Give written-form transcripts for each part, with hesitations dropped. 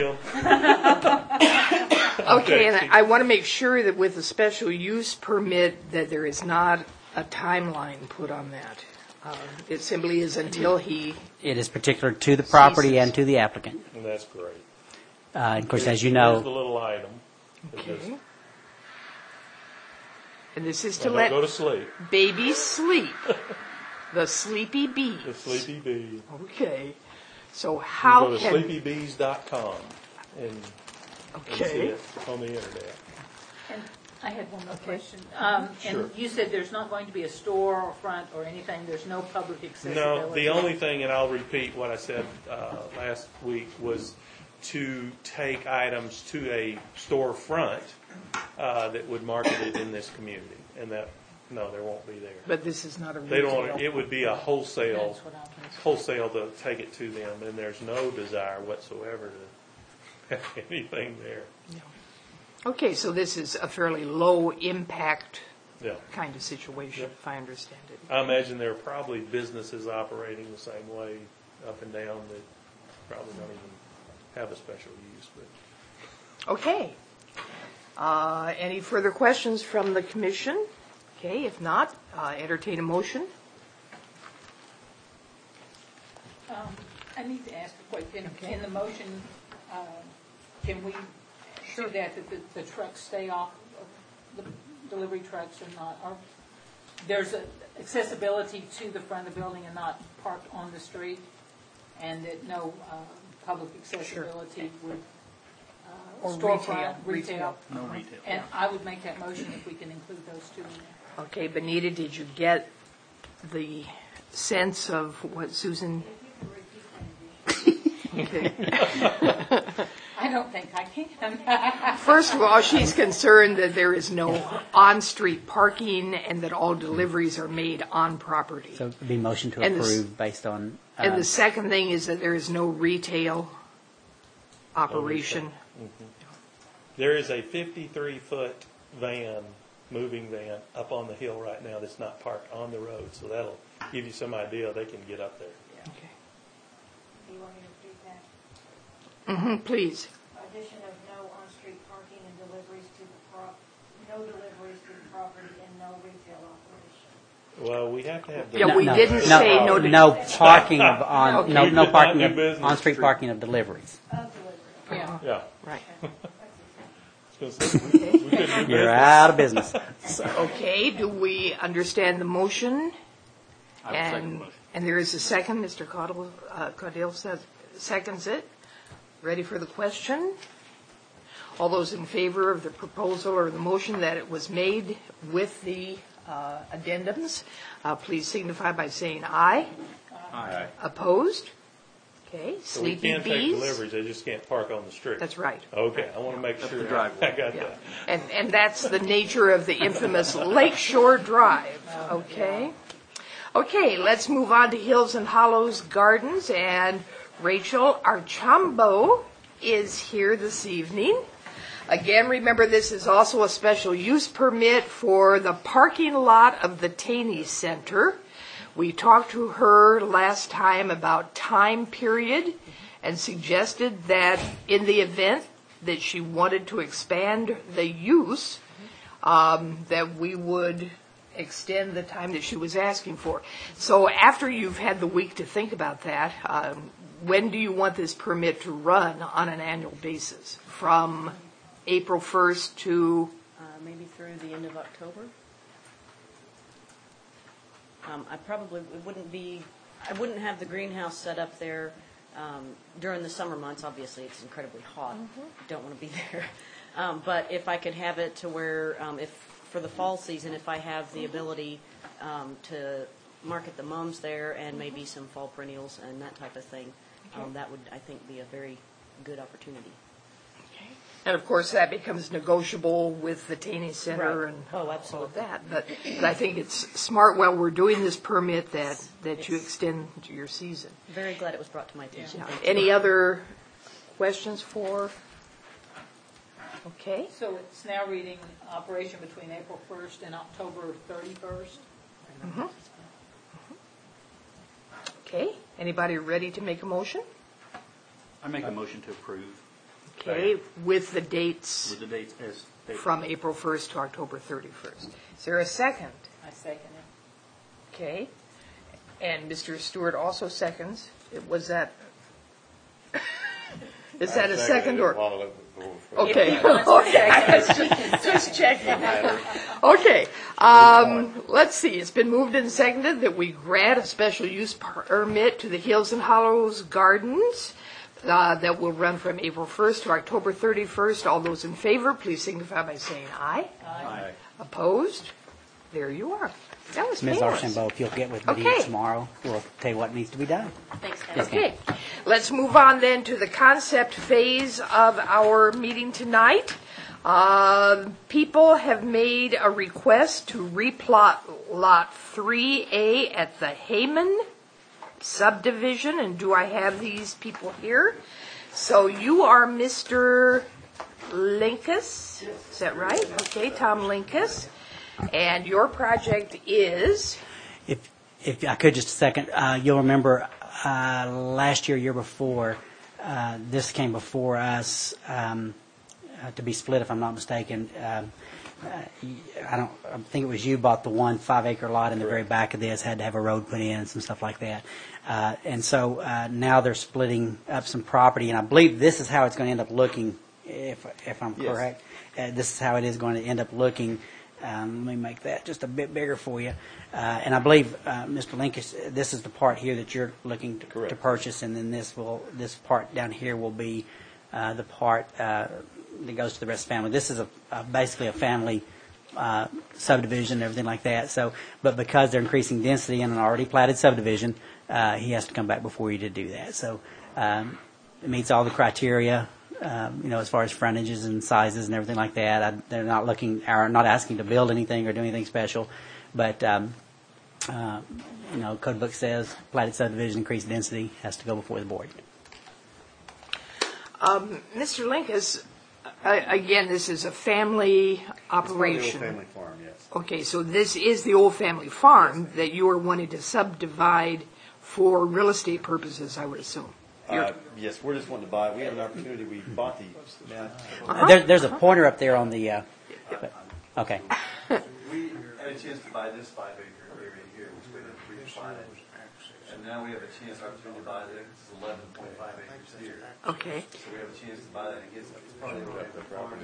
Okay, and I want to make sure that with the special use permit that there is not a timeline put on that. It simply is until he... It is particular to the property ceases. and to the applicant. And that's great. Of course, as you Here's the know, little item. Okay. And this is to Now, let don't go to sleep. babies sleep. The sleepy bees. The sleepy bee. Okay. So You how go to can... sleepybees.com and see Okay. it on the internet. And I had one more question. Sure. And you said there's not going to be a store or front or anything, there's no public accessibility? No, the only thing, and I'll repeat what I said last week, was to take items to a storefront that would market it in this community. And that, no, there won't be there. But this is not a They retail. don't, it would be a wholesale, That's what I was- wholesale to take it to them, and there's no desire whatsoever to have anything there. Okay, so this is a fairly low impact Yeah. kind of situation, if I understand it. I imagine there are probably businesses operating the same way up and down that probably don't even have a special use, but. Okay. Any further questions from the commission? Okay, if not, entertain a motion. I need to ask a question. In the motion, can we do that the trucks stay off of the delivery trucks and not, or there's a accessibility to the front of the building and not parked on the street, and that no public accessibility would Or storefront, retail. No retail. And I would make that motion if we can include those two in there. Okay, Benita, did you get the sense of what Susan? Okay. I don't think I can. First of all, she's concerned that there is no on-street parking and that all deliveries are made on property. so it would be motion to And this- approve based on. And the second thing is that there is no retail operation. There is a 53-foot van, moving van, up on the hill right now that's not parked on the road, so that'll give you some idea they can get up there. Okay. Do you want me to repeat that? Please. Addition of no on-street parking and deliveries to the no deliveries to the property and no retail operation. Well, we have to have. Yeah, we didn't say no to- No parking of on, Okay. no We did not parking do of, business on-street street. parking of deliveries. Of delivery. Yeah. Yeah. Right. I was gonna say, we couldn't do You're business. out of business. Okay, do we understand the motion? I will second the motion. And there is a second, Mr. Caudill seconds it. Ready for the question? All those in favor of the proposal or the motion that it was made with the addendums, please signify by saying aye. Aye. Opposed? Okay, So we sleepy can take bees? deliveries, they just can't park on the street. That's right. Okay, I want to make sure the driveway. I got Yeah. that. And that's the nature of the infamous Lakeshore Drive, okay? Okay, let's move on to Hills and Hollows Gardens, and Rachel Archambault is here this evening. Again, remember this is also a special use permit for the parking lot of the Taney Center. We talked to her last time about time period and suggested that in the event that she wanted to expand the use, that we would extend the time that she was asking for. So after you've had the week to think about that, when do you want this permit to run on an annual basis? From April 1st to... Maybe through the end of October. I probably I wouldn't have the greenhouse set up there during the summer months. Obviously, it's incredibly hot. Don't want to be there. But if I could have it to where, if for the fall season, if I have the ability to market the mums there and maybe some fall perennials and that type of thing, that would, I think, be a very good opportunity. And of course, that becomes negotiable with the Taney Center Right. and Oh, all of absolutely. that. But I think it's smart while we're doing this permit that you extend to your season. Very glad it was brought to my attention. Yeah. Thank you. Any other questions for? Okay. So it's now reading operation between April 1st and October 31st? Okay. Anybody ready to make a motion? I make a motion to approve. Okay, with the dates With the dates as stated. from April 1st to October 31st. Is there a second? I second it. Okay. And Mr. Stewart also seconds. Was that, is that a second or? Okay. Just checking. Okay. Let's see. It's been moved and seconded that we grant a special use permit to the Hills and Hollows Gardens that will run from April 1st to October 31st. All those in favor, please signify by saying aye. Aye. Opposed? There you are. That was Ms. painless. Archambault, if you'll get with me Okay. tomorrow, we'll tell you what needs to be done. Thanks, guys. Yes, ma'am. Okay, let's move on then to the concept phase of our meeting tonight. People have made a request to replot Lot 3A at the Hayman subdivision, and do I have these people here? So you are Mr. Linkus, is that right? Okay, Tom Linkus, and your project is? If I could just a second, you'll remember last year before, this came before us to be split, if I'm not mistaken. I think it was you bought the 1 5-acre lot in the very back of this, had to have a road put in and some stuff like that. And so now they're splitting up some property, and I believe this is how it's going to end up looking, if I'm correct. This is how it is going to end up looking. Let me make that just a bit bigger for you. And I believe, Mr. Linkus, this is the part here that you're looking to purchase, and then this part down here will be the part that goes to the rest of the family. This is basically a family subdivision and everything like that. So, but because they're increasing density in an already platted subdivision, he has to come back before you to do that. So it meets all the criteria. As far as frontages and sizes and everything like that. They're not asking to build anything or do anything special, but code book says platted subdivision, increased density, has to go before the board. Mr. Linkus, again, this is a family operation. It's the old family farm, yes. Okay, so this is the old family farm that you are wanting to subdivide for real estate purposes, I would assume. Yes, we're just wanting to buy. We had an opportunity. We bought these. There's a pointer up there on the. Okay. We had a chance to buy this 5-acre area here, which we had pre-plotted, and now we have a chance, opportunity to buy this 11.5 acres here. Okay. So we have a chance to buy that. It gets it's probably right the property.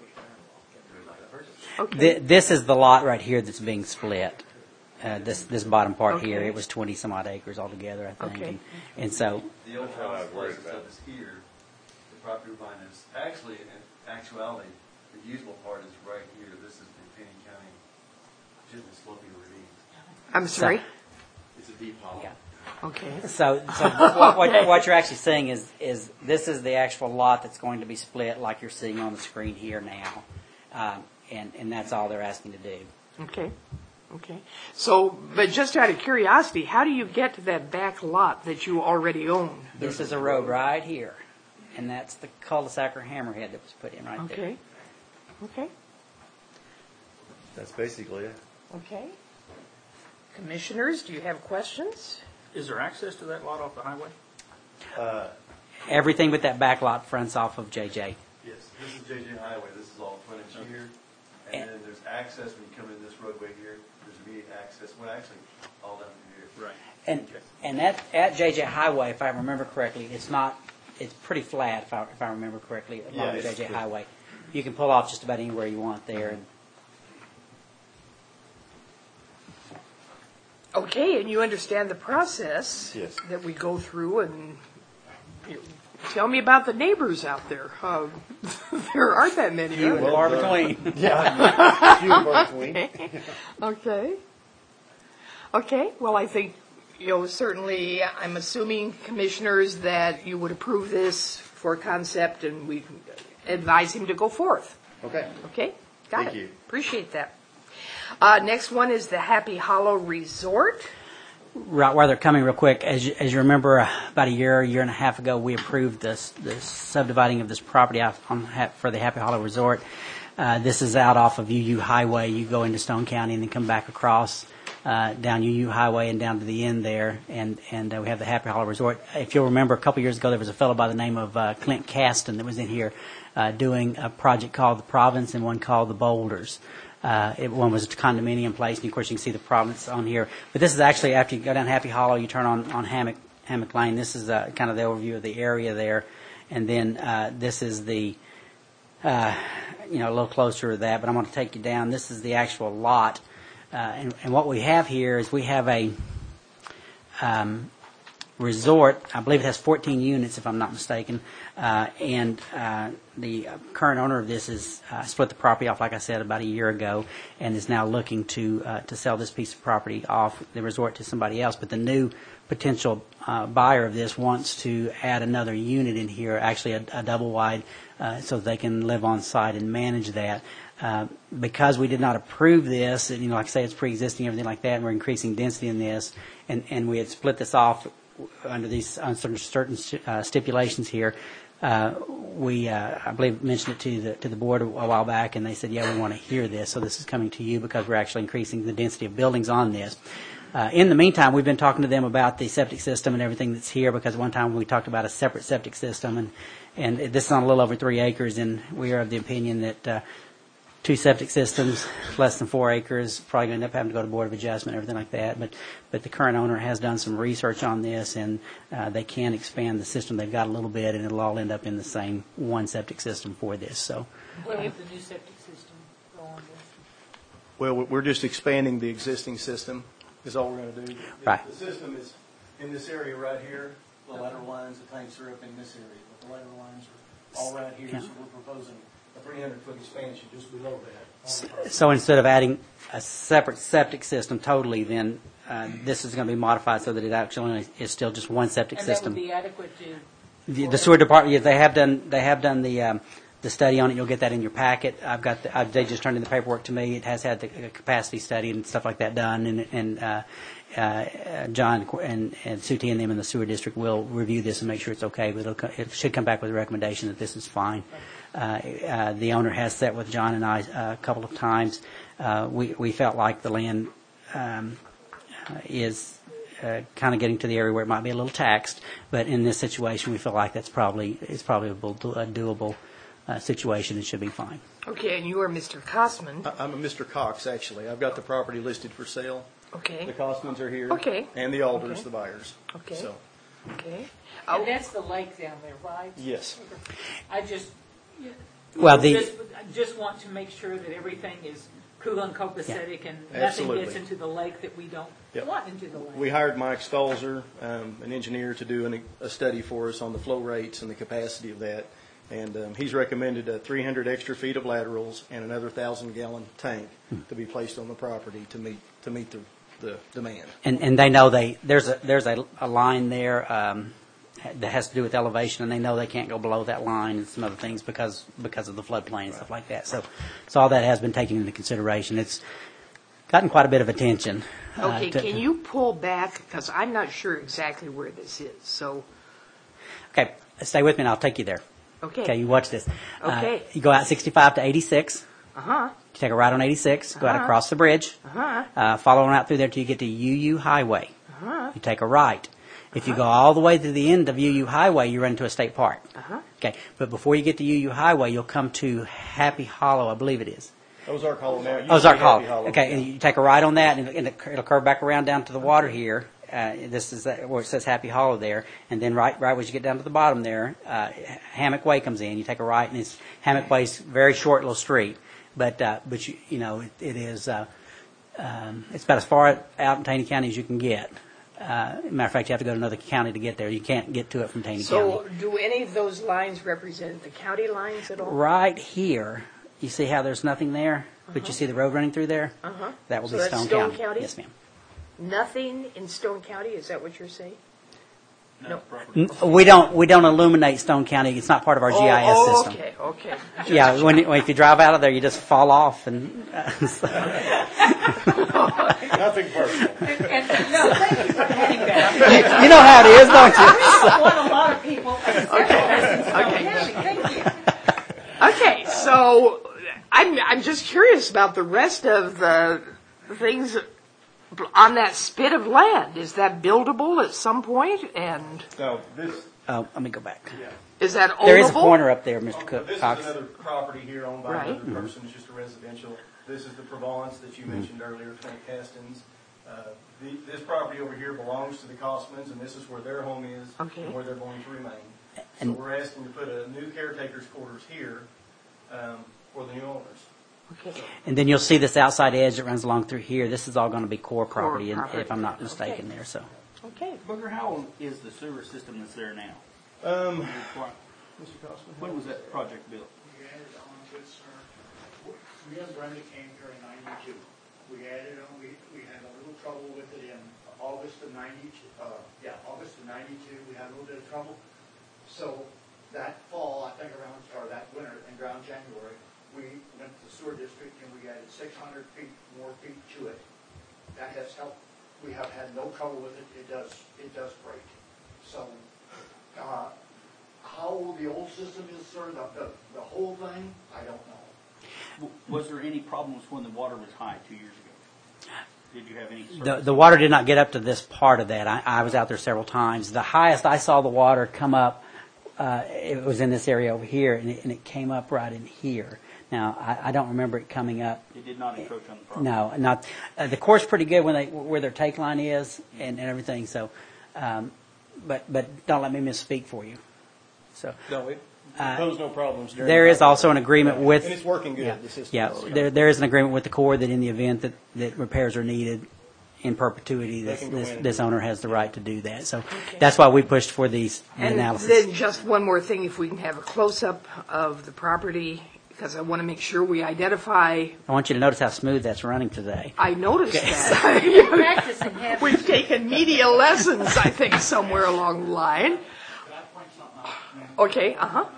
Okay. This is the lot right here that's being split. This bottom part here, Okay. it was 20 some odd acres altogether, I think. Okay. And so The old house place stuff is here. The property line is actually, in actuality, the usable part is right here. This is the Penny County gently sloping ravine. I'm sorry? It's a deep hollow. Yeah. Okay. So what you're actually saying is this is the actual lot that's going to be split, like you're seeing on the screen here now, and that's all they're asking to do. Okay. Okay. So, but just out of curiosity, how do you get to that back lot that you already own? This is a road right here, and that's the cul-de-sac or hammerhead that was put in right there. Okay. Okay. That's basically it. Okay. Commissioners, do you have questions? Is there access to that lot off the highway? Everything but that back lot fronts off of JJ. Yes, this is JJ Highway. This is all frontage here. And then there's access when you come in this roadway here. There's immediate access. Well, actually, all down through here. Right. And at JJ Highway, if I remember correctly, it's pretty flat, if I remember correctly, along Yeah, JJ it's- Highway. You can pull off just about anywhere you want there. And Okay, and you understand the process Yes. that we go through, and tell me about the neighbors out there. There aren't that many. few are and there? far between. Yeah, few and far between. Okay. Okay. Well, I think, certainly, I'm assuming, commissioners, that you would approve this for concept, and we advise him to go forth. Okay. Okay? Got Thank it. you. Appreciate that. Next one is the Happy Hollow Resort. Right, while they're coming real quick, as you remember, about a year and a half ago, we approved this subdividing of this property out for the Happy Hollow Resort. This is out off of UU Highway. You go into Stone County and then come back across down UU Highway and down to the end there, and we have the Happy Hollow Resort. If you'll remember, a couple years ago there was a fellow by the name of Clint Caston that was in here doing a project called the Province and one called the Boulders. One was a condominium place, and of course you can see the Province on here. But this is actually after you go down Happy Hollow, you turn on Hammock Lane. This is kind of the overview of the area there, and then this is the a little closer to that. But I'm going to take you down. This is the actual lot. And what we have here is we have a resort. I believe it has 14 units, if I'm not mistaken. And the current owner of this is split the property off, like I said, about a year ago, and is now looking to sell this piece of property off the resort to somebody else. But the new potential buyer of this wants to add another unit in here, actually a double wide, so they can live on site and manage that. Because we did not approve this, and, like I say, it's pre-existing, everything like that, and we're increasing density in this, and we had split this off under these certain stipulations here. We, I believe, mentioned it to the board a while back, and they said, yeah, we want to hear this, so this is coming to you because we're actually increasing the density of buildings on this. In the meantime, we've been talking to them about the septic system and everything that's here, because one time we talked about a separate septic system, and this is on a little over 3 acres, and we are of the opinion that 2 septic systems, less than 4 acres, probably going to end up having to go to Board of Adjustment, everything like that. But the current owner has done some research on this, and they can expand the system they've got a little bit, and it'll all end up in the same one septic system for this. So, What is the new septic system go on with? Well, we're just expanding the existing system is all we're going to do. Right. The system is in this area right here. The lateral lines, the tanks are up in this area. But the lateral lines are all right here, so we're proposing a 300-foot expansion just below that. So instead of adding a separate septic system totally, then this is going to be modified so that it actually is still just one septic system. And that would be adequate to... The sewer department, yeah, they have done the study on it. You'll get that in your packet. They just turned in the paperwork to me. It has had the capacity study and stuff like that done, and John and Suti and them in the sewer district will review this and make sure it's okay. But it should come back with a recommendation that this is fine. The owner has sat with John and I a couple of times. We felt like the land is kind of getting to the area where it might be a little taxed, but in this situation, we feel like it's probably a doable situation. It should be fine. Okay, and you are Mr. Kosman. I'm a Mr. Cox, actually. I've got the property listed for sale. Okay. The Kosmans are here. Okay. And the Alders, Okay. the buyers. Okay. So, Okay. And that's the lake down there, right? yes. I just... Well, I just want to make sure that everything is cool and copacetic and nothing Absolutely. gets into the lake that we don't Yep. want into the lake. We hired Mike Stolzer, an engineer, to do a study for us on the flow rates and the capacity of that. And he's recommended 300 extra feet of laterals and another 1,000-gallon tank to be placed on the property to meet the demand. And they know there's a line there that has to do with elevation, and they know they can't go below that line and some other things because of the floodplain and stuff like that. So all that has been taken into consideration. It's gotten quite a bit of attention. Okay, can you pull back, because I'm not sure exactly where this is, so... Okay, stay with me and I'll take you there. Okay. Okay, you watch this. Okay. You go out 65 to 86. Uh-huh. You take a right on 86, go out across the bridge, follow on out through there till you get to UU Highway. You take a right. If you go all the way to the end of UU Highway, you run into a state park. Okay, but before you get to UU Highway, you'll come to Happy Hollow, I believe it is. Ozark Hollow now. Ozark Hollow. Okay, and you take a right on that, and it'll curve back around down to the water here. This is where it says Happy Hollow there, and then right as you get down to the bottom there, Hammock Way comes in. You take a right, and it's Hammock Way's very short little street, but it is it's about as far out in Taney County as you can get. Matter of fact, you have to go to another county to get there. You can't get to it from Taney County. So do any of those lines represent the county lines at all? Right here, you see how there's nothing there, but you see the road running through there? That will So be that's Stone Stone County. County? Yes, ma'am. Nothing in Stone County, is that what you're saying? No. We don't illuminate Stone County. It's not part of our GIS system. Okay. Yeah, if you drive out of there, you just fall off and. Nothing personal. And no, thank you for adding that. You know how it is, don't you? I want a lot of people. Thank you. Okay, so I'm just curious about the rest of the things on that spit of land, is that buildable at some point? And No, this, Oh, let me go back. is that ownable? There is a corner up there, Mr. this is Cox. another property here owned by Right. another person, it's just a residential. This is the Provence that you mentioned earlier, Trent Castins. This property over here belongs to the Costmans, and this is where their home is, Okay. and where they're going to remain. So And- we're asking to put a new caretaker's quarters here for the new owners. Okay. And then you'll see this outside edge that runs along through here. This is all going to be core property, property. if I'm not mistaken there, so. Okay. Booker, how old is the sewer system that's there now? Mr. Costman? When was that project built? We added on to it, sir. We and Brenda came here in '92. We added on, we had a little trouble with it in August of '92, August of '92, we had a little bit of trouble. So that fall, I think or that winter, around January, we went to the sewer district and we added 600 more feet to it. That has helped. We have had no trouble with it. It does break. So, how old the old system is, sir, the whole thing, I don't know. Was there any problems when the water was high 2 years ago? Did you have any? The water did not get up to this part of that. I was out there several times. The highest I saw the water come up, it was in this area over here, and it came up right in here. Now, I don't remember it coming up. It did not encroach on the property? No, not. The core's pretty good where their take line is and everything, so, but don't let me misspeak for you. So. No, it posed no problems during. There is also an agreement with. And it's working good, Yeah, the system. yeah. There is an agreement with the Corps that in the event that repairs are needed in perpetuity, They can go in and this do it. owner has the right to do that. So that's why we pushed for these And analysis. then just one more thing, if we can have a close-up of the property, because I want to make sure we identify. I want you to notice how smooth that's running today. I noticed that. Practicing habits. We've taken media lessons, I think, somewhere along the line. Can I point something out, ma'am? Okay,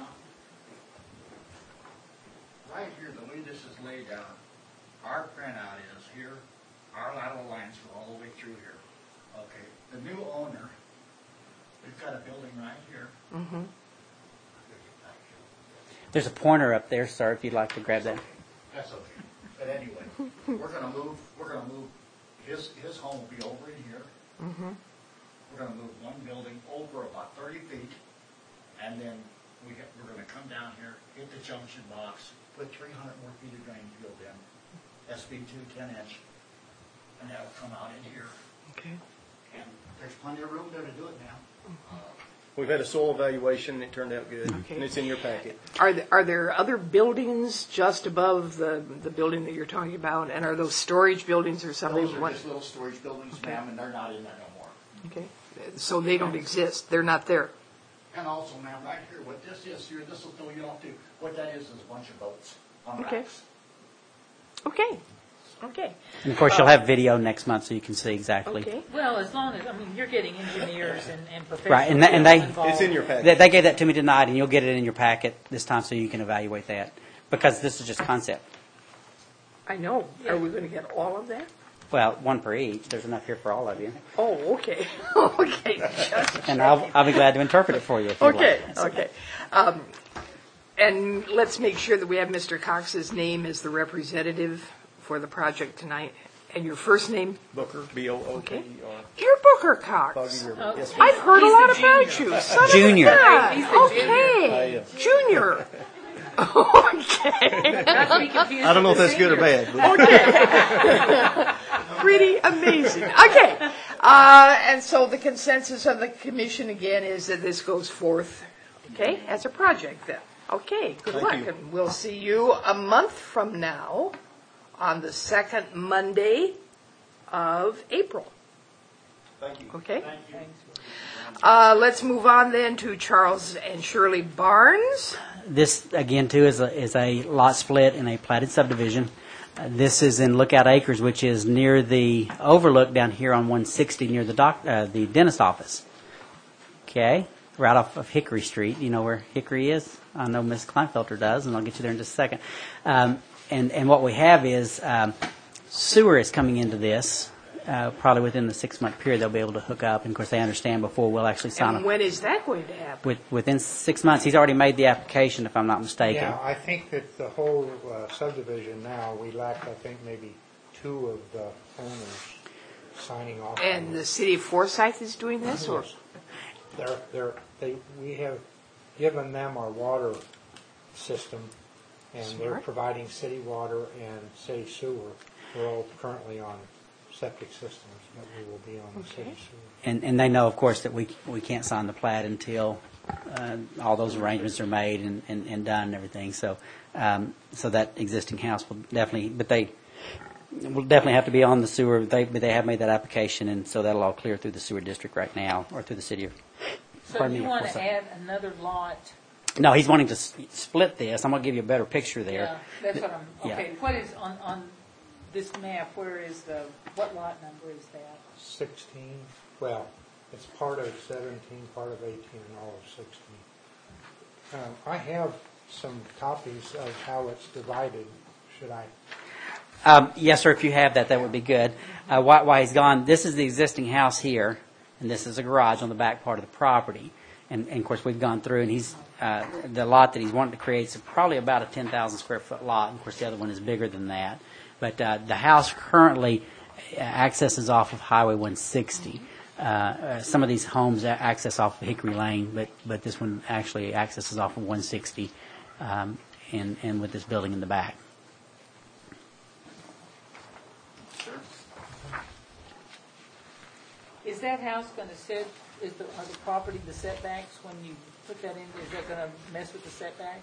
Right here, the way this is laid out, our printout is here, our lateral lines go all the way through here. Okay, the new owner, we've got a building right here. There's a pointer up there, sir, if you'd like to grab that. That's okay. But anyway, we're gonna move, his home will be over in here. We're gonna move one building over about 30 feet, and then we're gonna come down here, hit the junction box, put 300 more feet of drain field in, SB2 10-inch, and that'll come out in here. Okay. And there's plenty of room there to do it now. We've had a soil evaluation, it turned out good, Okay. and it's in your packet. Are there other buildings just above the building that you're talking about? And are those storage buildings or something? Those are just little storage buildings, ma'am, and they're not in there no more. Okay, so they don't exist, they're not there. And also, ma'am, right here, what this is here, this will throw you off too. What that is a bunch of boats on Okay. racks. Okay, okay, And of course, you'll have video next month so you can see exactly. okay. Well, as long as, you're getting engineers and professionals. Right, and they- involved. It's in your packet. They gave that to me tonight, and you'll get it in your packet this time so you can evaluate that, because this is just concept. I know, are we going to get all of that? Well, one per each. There's enough here for all of you. Oh, okay, okay, just And I'll be glad to interpret it for you if you okay, like. okay. And let's make sure that we have Mr. Cox's name as the representative for the project tonight. And your first name? Booker, B-O-O-K-E-R. You're Booker Cox. Foggy River. Yes, ma'am. I've heard a He's lot the about junior. you. Son Junior. Of a gun. He's the Okay, junior. Okay, Not to be confused I don't know if with that's the good or senior. bad. But pretty amazing. Okay, and so the consensus of the commission again is that this goes forth, okay, as a project then. Okay, good Thank luck, you. and we'll see you a month from now on the second Monday of April. Thank you. Okay? Let's move on then to Charles and Shirley Barnes. This, again, too, is a lot split in a platted subdivision. This is in Lookout Acres, which is near the overlook down here on 160 near the dentist office. Okay? Right off of Hickory Street. You know where Hickory is? I know Ms. Kleinfelter does, and I'll get you there in just a second. And what we have is sewer is coming into this. Probably within the 6-month period, they'll be able to hook up. And, of course, they understand before we'll actually sign And up. when is that going to happen? Within 6 months. He's already made the application, if I'm not mistaken. Yeah, I think that the whole subdivision now, we lack, I think, maybe 2 of the owners. signing off. And the city of Forsyth is doing this, or? We have given them our water system, and they're Smart. providing city water and city sewer. We're all currently on septic systems, but we will be on the city sewer. And they know, of course, that we can't sign the plat until all those arrangements are made and done and everything. So so that existing house will definitely, but they will definitely have to be on the sewer. But they have made that application, and so that'll all clear through the sewer district right now, or through the city of. So you want to add another lot? No, he's wanting to split this. I'm going to give you a better picture there. Yeah, that's what I'm, Yeah. okay, what is, on this map, where is what lot number is that? 16, well, it's part of 17, part of 18, and all of 16. I have some copies of how it's divided. Should I? Yes, sir, if you have that, that would be good. While he's gone, this is the existing house here, and this is a garage on the back part of the property. And of course, we've gone through, and he's the lot that he's wanting to create is probably about a 10,000 square foot lot. And of course, the other one is bigger than that. But the house currently accesses off of Highway 160. Some of these homes access off of Hickory Lane, but this one actually accesses off of 160, and with this building in the back. Is that house going to set, are the property the setbacks when you put that in, is that going to mess with the setbacks?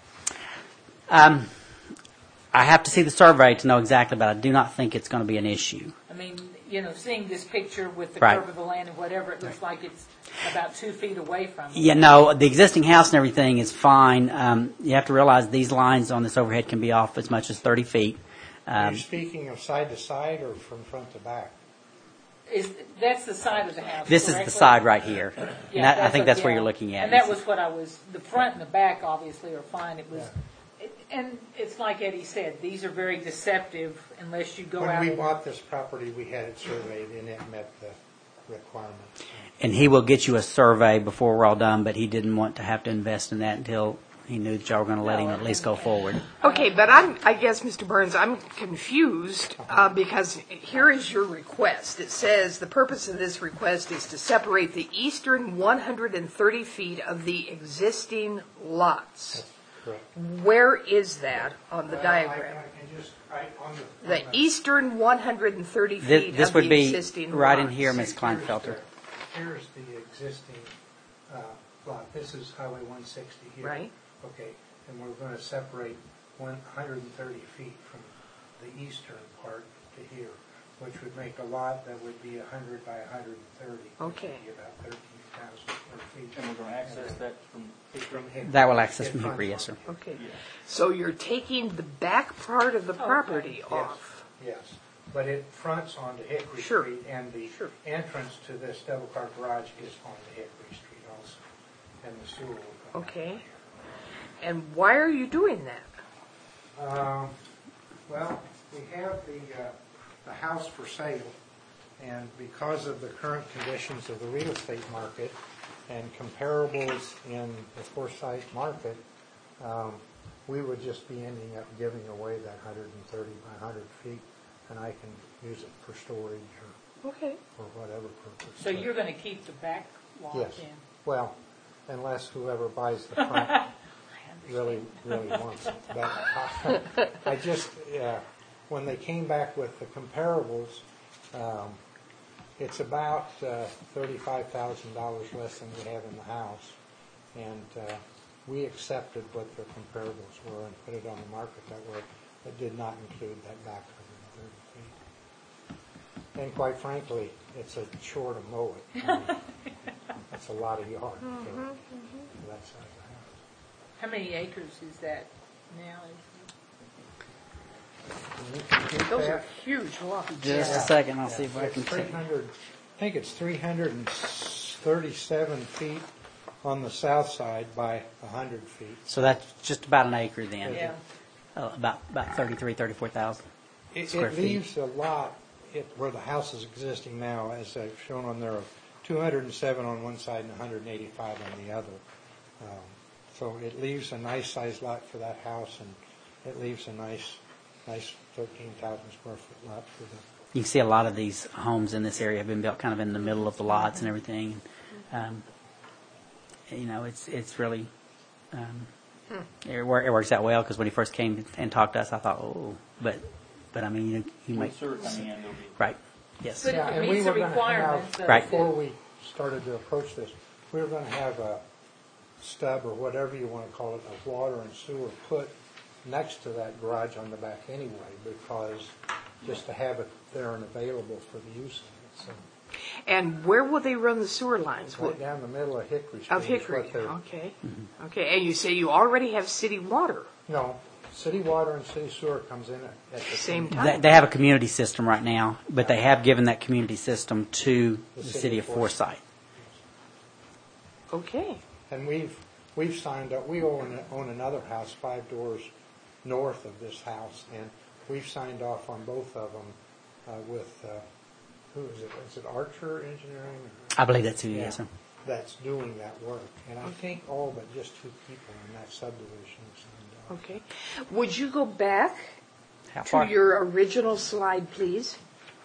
I have to see the survey to know exactly, but I do not think it's going to be an issue. I mean, seeing this picture with the Right. curve of the land and whatever, it looks like it's about 2 feet away from it. Yeah, no, the existing house and everything is fine. You have to realize these lines on this overhead can be off as much as 30 feet. Are you speaking of side to side or from front to back? That's the side of the house, This is the correctly? side right here. Yeah, And I think that's where yeah. you're looking at. And that was what the front and the back obviously are fine. It was, and it's like Eddie said, these are very deceptive unless you go out. When we bought this property, we had it surveyed, and it met the requirements. And he will get you a survey before we're all done, but he didn't want to have to invest in that until he knew that y'all were going to let him at least go forward. Okay, but I guess, Mr. Burns, I'm confused because here is your request. It says the purpose of this request is to separate the eastern 130 feet of the existing lots. Correct. Where is that on the diagram? On The eastern 130 feet This of would the be existing right in lots. here, Ms. Kleinfelter. Here's the existing lot. This is Highway 160 here. Right. Okay, and we're going to separate 130 feet from the eastern part to here, which would make a lot that would be 100 by 130. Okay. Which would be about 13,000 square feet. And we're going to access that from Hickory. That will access from It Hickory, fronts yes, sir. on Okay, so you're taking the back part of the property Yes. off. Yes, but it fronts onto Hickory Sure. Street, and the Sure. entrance to this double-car garage is onto Hickory Street also, and the sewer will come. Okay. And why are you doing that? Well, we have the house for sale, and because of the current conditions of the real estate market and comparables in the Forsyth market, we would just be ending up giving away that 130 by 100 feet, and I can use it for storage Okay. or whatever purpose. So you're going to keep the back lot Yes. in? Well, unless whoever buys the front really wants it. But I just, when they came back with the comparables, it's about $35,000 less than we have in the house. And we accepted what the comparables were and put it on the market that way. It did not include that back 130 feet. And quite frankly, it's a chore to mow it. That's a lot of yard for that size of house. How many acres is that now? Those are huge lots. Just a second, I'll see if I can It's check. 300, I think it's 337 feet on the south side by 100 feet. So that's just about an acre then. Yeah. About 34,000 It square feet. leaves a lot where the house is existing now, as I've shown on there, of 207 on one side and 185 on the other. So it leaves a nice sized lot for that house, and it leaves a nice 13,000 square foot lot for you can see a lot of these homes in this area have been built kind of in the middle of the lots and everything. It's really, it works out well, because when he first came and talked to us, I thought, but I mean, you might, Sewer coming in, there'll be. right, yes. But Yeah, if it and we meets were the gonna requirements, have, Right. before we started to approach this, we were gonna have a stub, or whatever you wanna call it, of water and sewer put next to that garage on the back anyway, because just to have it there and available for the use of it, so. And where will they run the sewer lines? Right down the middle of Hickory Street. Of is Hickory, what they're- okay. Okay, and you say you already have city water No, city water and city sewer comes in at the same same. time? They have a community system right now, but they have given that community system to the city of Forsyth. Okay. And we've signed up, we own another house 5 doors north of this house, and we've signed off on both of them with, who is it? Is it Archer Engineering? I believe that's who he is. Yeah, that's doing that work. And I think all but just 2 people in that subdivision signed off. Okay. Would you go back How to far? your original slide, please?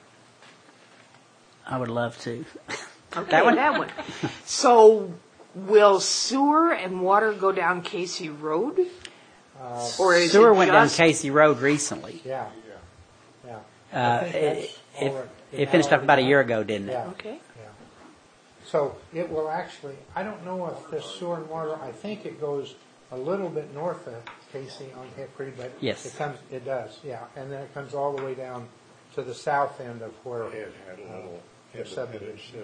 I would love to. Okay, That one? that one. So, will sewer and water go down Casey Road? Or is Sewer it went down just- Casey Road recently. Yeah. Yeah. Uh, I think that's already- It finished up about a year ago, didn't it? Yeah. Okay. Yeah. So it will actually, I don't know if this sewer and water, I think it goes a little bit north of Casey on Hickory, but Yes. it does, yeah. And then it comes all the way down to the south end of where the subdivision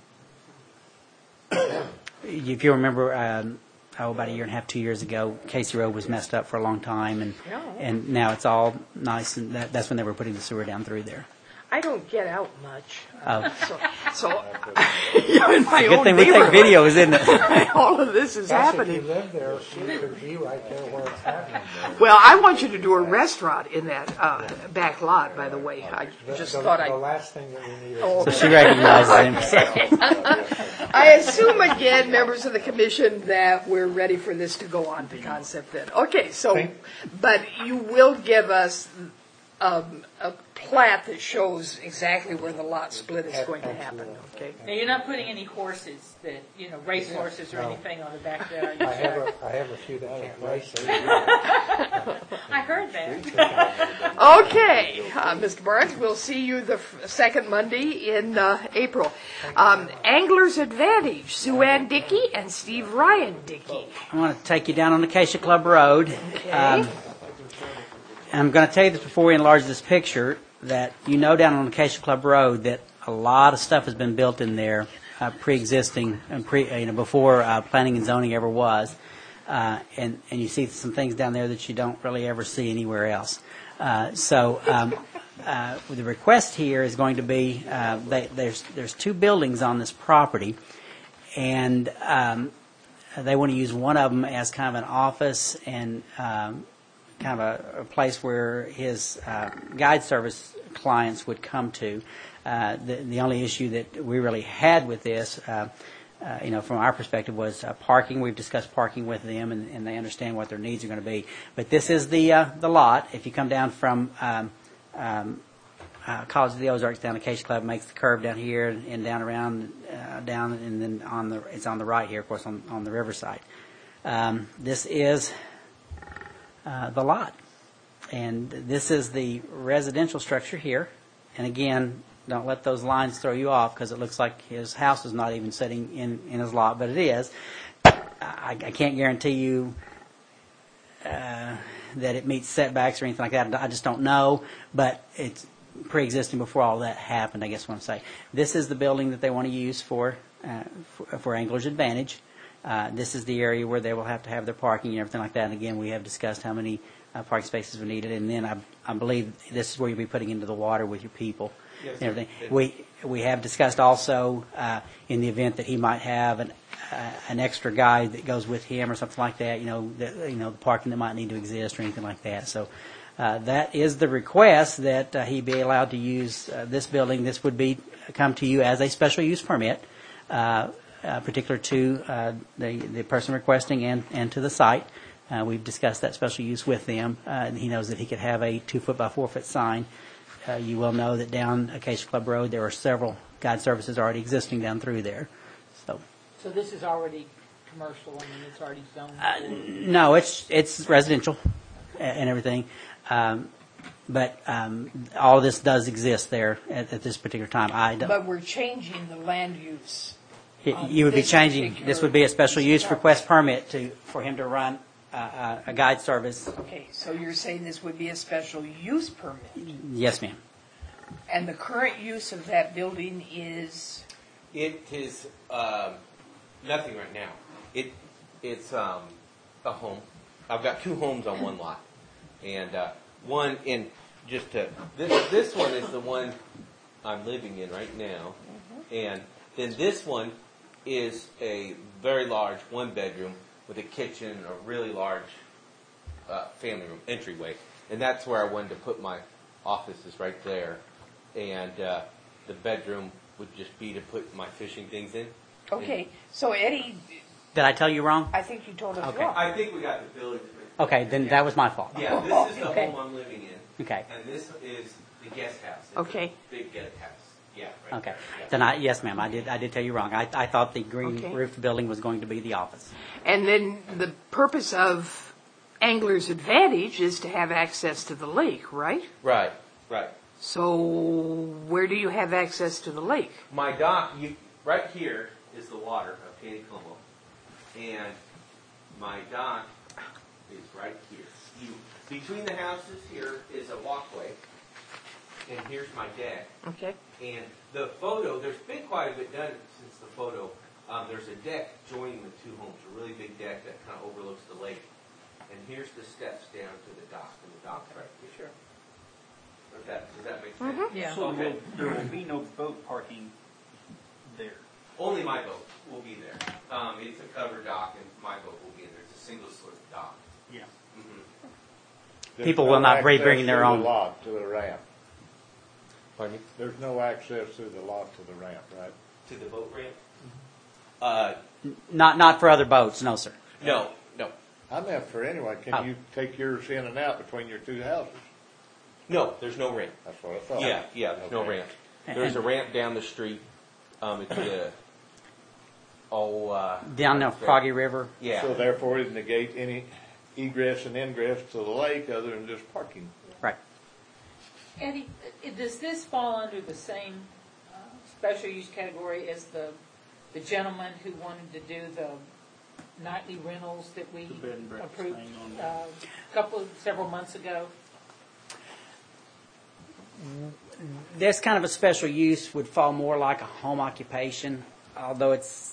is. If you remember, about a year and a half, 2 years ago, Casey Road was messed up for a long time, and now it's all nice, and that's when they were putting the sewer down through there. I don't get out much. Oh. So in my Good own thing we take neighborhood, videos, isn't it? all of this is Gosh, if happening. you live there, you could be right there where it's happening. Well, I want you to do a restaurant in that back lot, by the way. I just thought The I... last thing that we need is. Oh. So she recognizes him. I assume again, members of the commission, that we're ready for this to go on to concept then. Okay, so, but you will give us a plat that shows exactly where the lot split is going to happen, okay? Now, you're not putting any horses that, race horses or No. anything on the back there, are you, I sir? have a few that can't race. I heard that. Okay, Mr. Barnes, we'll see you the second Monday in April. Anglers Advantage, Sue Ann Dickey and Steve Ryan Dickey. I want to take you down on Acacia Club Road. Okay. I'm going to tell you this before we enlarge this picture, that down on Acacia Club Road that a lot of stuff has been built in there, pre-existing and before planning and zoning ever was, and you see some things down there that you don't really ever see anywhere else. So the request here is going to be there's 2 buildings on this property, and they want to use one of them as kind of an office and kind of a place where his guide service clients would come to. The only issue that we really had with this, from our perspective, was parking. We've discussed parking with them, and they understand what their needs are going to be. But this is the lot. If you come down from College of the Ozarks down Acacia Club, makes the curve down here and down around down, and then it's on the right here, of course, on the riverside. This is the lot, and this is the residential structure here. And again, don't let those lines throw you off, because it looks like his house is not even sitting in his lot, but it is. I can't guarantee you that it meets setbacks or anything like that. I just don't know, but it's pre-existing before all that happened, I guess what I'm saying. This is the building that they want to use for Anglers Advantage. This is the area where they will have to have their parking and everything like that. And again, we have discussed how many parking spaces are needed. And then I believe this is where you'll be putting into the water with your people and everything. We have discussed also in the event that he might have an extra guy that goes with him or something like that. The parking that might need to exist or anything like that. So that is the request, that he be allowed to use this building. This would come to you as a special use permit. Particular to the person requesting and to the site. We've discussed that special use with them. And he knows that he could have a 2-foot by 4-foot sign you will know that down Acacia Club Road, there are several guide services already existing down through there. So, this is already commercial, I mean, it's already zoned? no, it's residential and everything. But all of this does exist there at this particular time. I don't. But we're changing the land use. You would be this changing, particular this would be a special use property. request permit for him to run a guide service. Okay, so you're saying this would be a special use permit? Yes, ma'am. And the current use of that building is? It is nothing right now. It's a home. I've got 2 homes on one lot, and one in this one is the one I'm living in right now, and then this one is a very large 1-bedroom with a kitchen, a really large family room entryway, and that's where I wanted to put my offices right there, and the bedroom would just be to put my fishing things in. Okay, so Eddie, Did I tell you wrong? I think you told us Okay. wrong. I think we got the building. Okay, then that was my fault. Yeah, this is the Okay. home I'm living in, Okay, and this is the guest house. It's Okay. a big guest house. Yeah. Right okay. there. Then yes, ma'am, I did tell you wrong. I thought the green Okay. roofed building was going to be the office. And then the purpose of Angler's Advantage is to have access to the lake, right? Right. Right. So where do you have access to the lake? My dock, right here is the water of Taneycomo, and my dock is right here. Between the houses here is a walkway, and here's my deck. Okay. And the photo, there's been quite a bit done since the photo. There's a deck joining the 2 homes, a really big deck that kind of overlooks the lake. And here's the steps down to the dock, and the dock's right here. Sure. Does that make sense? Yeah. So Okay. there will be no boat parking there. Only my boat will be there. It's a covered dock, and my boat will be in there. It's a single sort of dock. Yeah. Mm-hmm. People will not be bringing their own. Lot to the ramp. Pardon me? There's no access through the lot to the ramp, right? To the boat ramp? Not for other boats, no, sir. No. I meant for anyone, Oh. can you take yours in and out between your 2 houses? No, there's no ramp. That's what I thought. Yeah, there's no Okay. ramp. There's a ramp down the street. It's the Down the Froggy River. Yeah. So therefore, it negate any egress and ingress to the lake other than just parking. Right. Eddie, does this fall under the same special use category as the gentleman who wanted to do the nightly rentals that we The bed and breakfast approved thing on several months ago? This kind of a special use would fall more like a home occupation, although it's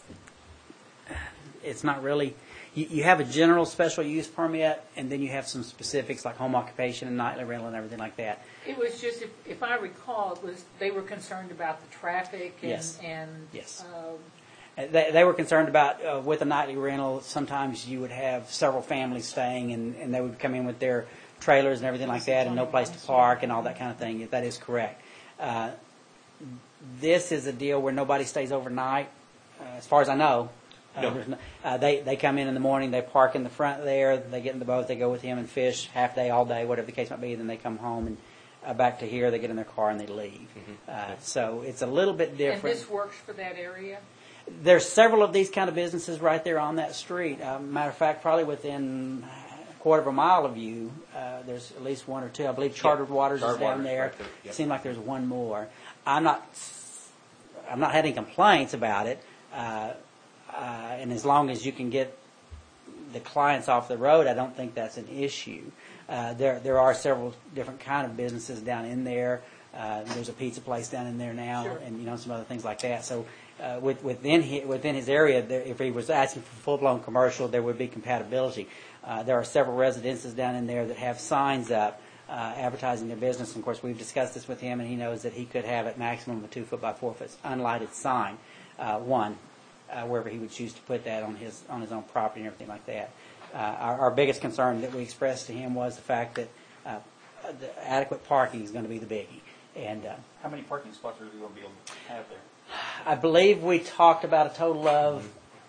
not really. You have a general special use permit, and then you have some specifics like home occupation and nightly rental and everything like that. It was just, if I recall, it was they were concerned about the traffic and Yes. and Yes. They were concerned about with a nightly rental. Sometimes you would have several families staying, and they would come in with their trailers and everything like that, and no place to park and all that kind of thing. That is correct. This is a deal where nobody stays overnight, as far as I know. They come in the morning, they park in the front there, they get in the boat, they go with him and fish half day, all day, whatever the case might be. Then they come home and back to here. They get in their car and they leave. So it's a little bit different. And this works for that area? There's several of these kind of businesses right there on that street. Matter of fact, probably within a quarter of a mile of you, there's at least 1 or 2. I believe Chartered Waters is down there. Right there. Yep. It seems like there's one more. I'm not had any complaints about it, and as long as you can get the clients off the road, I don't think that's an issue. There are several different kind of businesses down in there. There's a pizza place down in there now, Sure. and some other things like that. So within his area, if he was asking for full-blown commercial, there would be compatibility. There are several residences down in there that have signs up advertising their business. And of course, we've discussed this with him, and he knows that he could have at maximum a 2 foot by 4 foot unlighted sign, wherever he would choose to put that on his own property and everything like that. Our biggest concern that we expressed to him was the fact that the adequate parking is going to be the biggie. And How many parking spots are you going to be able to have there? I believe we talked about a total of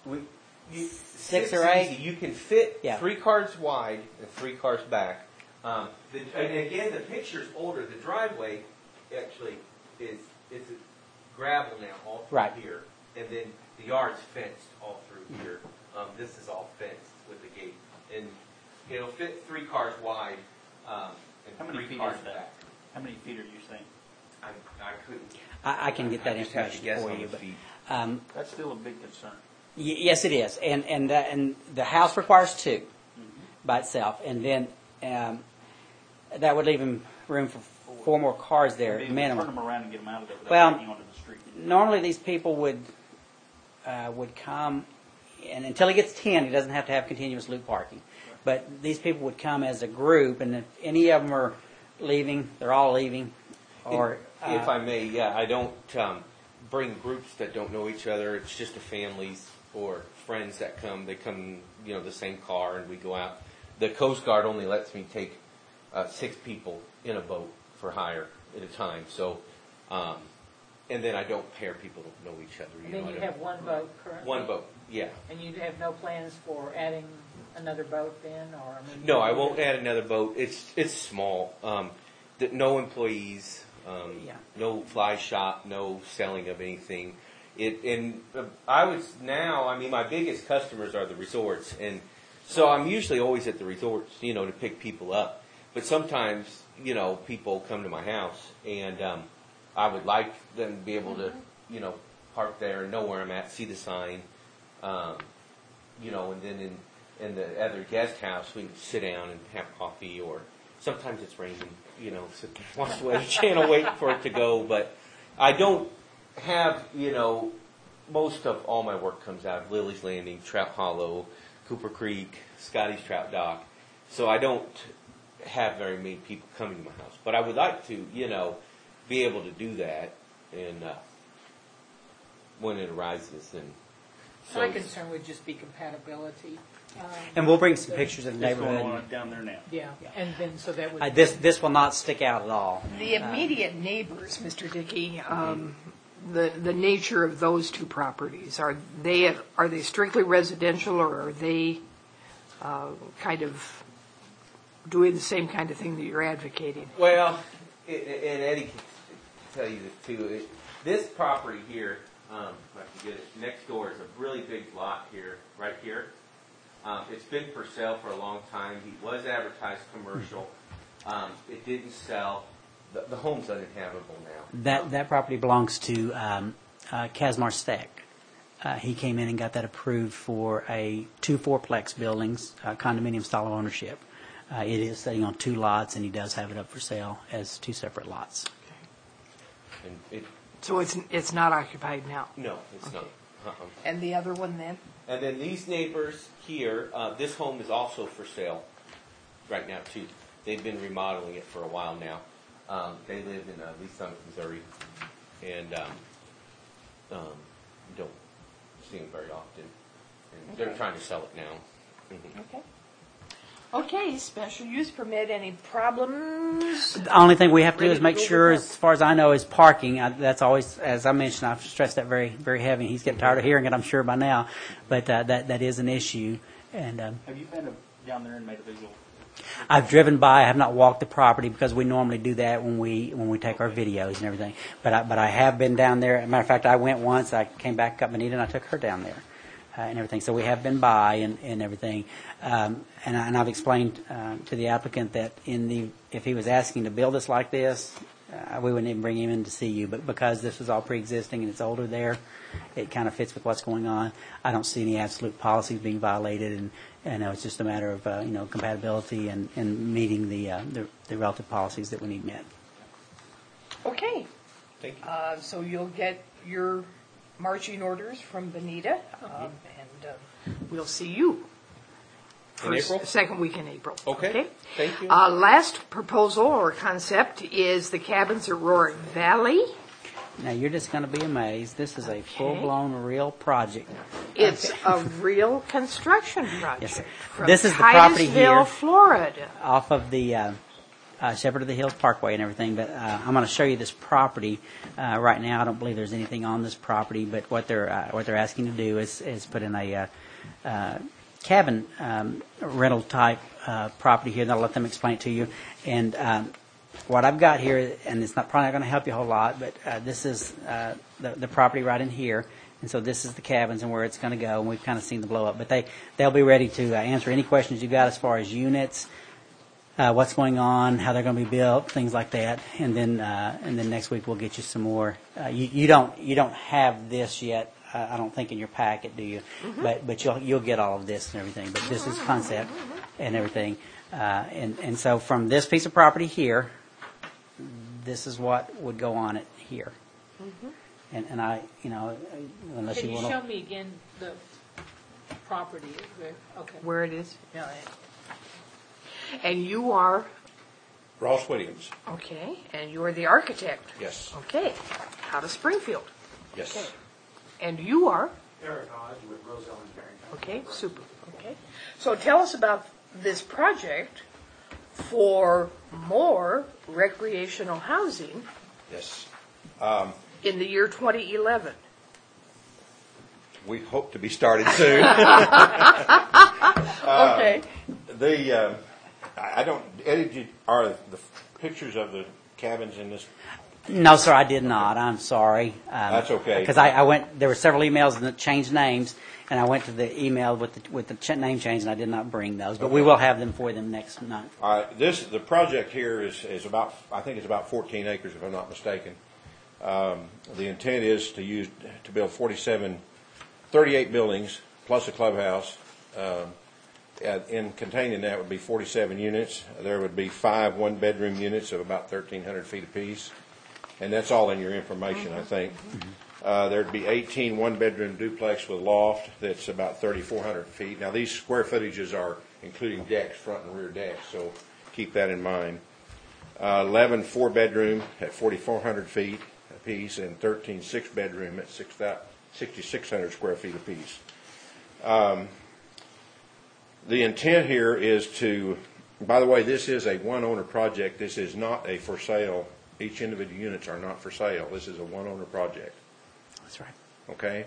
6 or 8. Easy. You can fit Yeah. 3 cars wide and 3 cars back. And again, the picture's older. The driveway actually is, it's gravel now all through Right. here. And then the yard's fenced all through here. This is all fenced with the gate. And it'll fit 3 cars wide, How and many 3 feet cars is that? back. How many feet are you saying? I couldn't. I can get that I just have to information guess for on you. the But, feet. That's still a big concern. yes, it is. And the house requires 2 by itself. And then that would leave him room for 4 more cars there, Maybe we'll minimum. turn them around and get them out of there without Well, backing onto the street. Normally, these people would come, and until he gets 10, he doesn't have to have continuous loop parking. But these people would come as a group, and if any of them are leaving, they're all leaving. Or If I may, yeah, I don't bring groups that don't know each other. It's just the families or friends that come. They come, the same car, and we go out. The Coast Guard only lets me take 6 people in a boat for hire at a time. So, and then I don't pair people that know each other. And know, then I you don't- have one boat currently? One boat, yeah. And you have no plans for adding another boat then, or? No, I won't add another boat. It's small. No employees. Yeah. No fly shop. No selling of anything. My biggest customers are the resorts, and so I'm usually always at the resorts, to pick people up. But sometimes, people come to my house, and I would like them to be able to, park there and know where I'm at, see the sign, and then in the other guest house, we can sit down and have coffee, or sometimes it's raining, sit watch the Weather Channel, wait for it to go. But I don't have, most of all my work comes out of Lily's Landing, Trout Hollow, Cooper Creek, Scotty's Trout Dock. So I don't have very many people coming to my house. But I would like to, be able to do that, and when it arises. And so My concern would just be compatibility. and we'll bring some pictures of the It's going neighborhood. on down there now. Yeah, and then, so that would. This will not stick out at all. The immediate neighbors, Mr. Dickey, the nature of those 2 properties, are they strictly residential, or are they kind of doing the same kind of thing that you're advocating? Well, and Eddie can tell you this too. This property here, if I can get it, next door is a really big lot here, right here. It's been for sale for a long time. He was advertised commercial. It didn't sell. The home's uninhabitable now. That property belongs to Casmar Steck. He came in and got that approved for 2 fourplex buildings, condominium style of ownership. It is sitting on 2 lots, and he does have it up for sale as 2 separate lots. And So it's not occupied now? no, it's not. And the other one then? And then these neighbors here, this home is also for sale right now too. They've been remodeling it for a while now. They live in Lee Summit, Missouri, and don't see them very often. And they're trying to sell it now. Okay. Okay, special use permit, any problems? The only thing we have to do Ready is to make go with sure, that? as far as I know, is parking. That's always, as I mentioned, I've stressed that very, very heavy. He's getting tired of hearing it, I'm sure, by now. But that is an issue. And Have you been down there and made a visual? I've driven by. I have not walked the property because we normally do that when we take our videos and everything. But I have been down there. As a matter of fact, I went once. I came back up Bonita and I took her down there. And everything. So we have been by and everything. And I've explained to the applicant that if he was asking to build us like this, we wouldn't even bring him in to see you. But because this is all pre-existing and it's older there, it kind of fits with what's going on. I don't see any absolute policies being violated, and it's just a matter of compatibility and meeting the relative policies that we need met. Okay. Thank you. So you'll get your marching orders from Bonita, and we'll see you. In April? Second week in April. Okay. Thank you. Last proposal or concept is the cabins at Roaring Valley. Now, you're just going to be amazed. This is a full-blown real project. It's a real construction project. Yes, sir. From This is the property Titusville, here. Florida. Off of the Shepherd of the Hills Parkway and everything. But I'm going to show you this property right now. I don't believe there's anything on this property, but what they're asking to do is put in a cabin rental type property here. And I'll let them explain it to you. And what I've got here, and it's probably not going to help you a whole lot, but this is the property right in here. And so this is the cabins and where it's going to go, and we've kind of seen the blow up. But they'll be ready to answer any questions you got as far as units, what's going on, how they're going to be built, things like that. And then next week we'll get you some more. You don't have this yet, I don't think, in your packet, do you? Mm-hmm. But you'll get all of this and everything. But this is concept and everything. And so from this piece of property here, this is what would go on it here. Mm-hmm. And I, unless Can you you want to. show me again the property? Okay. Where it is? Yeah. And you are, Ross Williams. okay, and you are the architect. Yes. Okay, out of Springfield. Yes. Okay. And you are? Eric Hodge with Roselle Engineering. Okay, super. Okay. So tell us about this project for more recreational housing Yes. in the year 2011. We hope to be started soon. Okay. I don't. Eddie, are the pictures of the cabins in this? No, sir, I did not. I'm sorry. That's okay. Because I went. There were several emails that changed names, and I went to the email with the name change, and I did not bring those. But we will have them for them next month. All right. The project here is about, I think it's about 14 acres, if I'm not mistaken. The intent is to build 38 buildings plus a clubhouse. In containing that would be 47 units. There would be 5 one-bedroom units of about 1,300 feet apiece. And that's all in your information, I think. There'd be 18 one-bedroom duplex with loft that's about 3,400 feet. Now, these square footages are including decks, front and rear decks, so keep that in mind. 11 four-bedroom at 4,400 feet apiece, and 13 six-bedroom at 6,600 square feet apiece. The intent here is to, by the way, this is a one-owner project. This is not a for sale. Each individual units are not for sale. This is a one-owner project. That's right. Okay?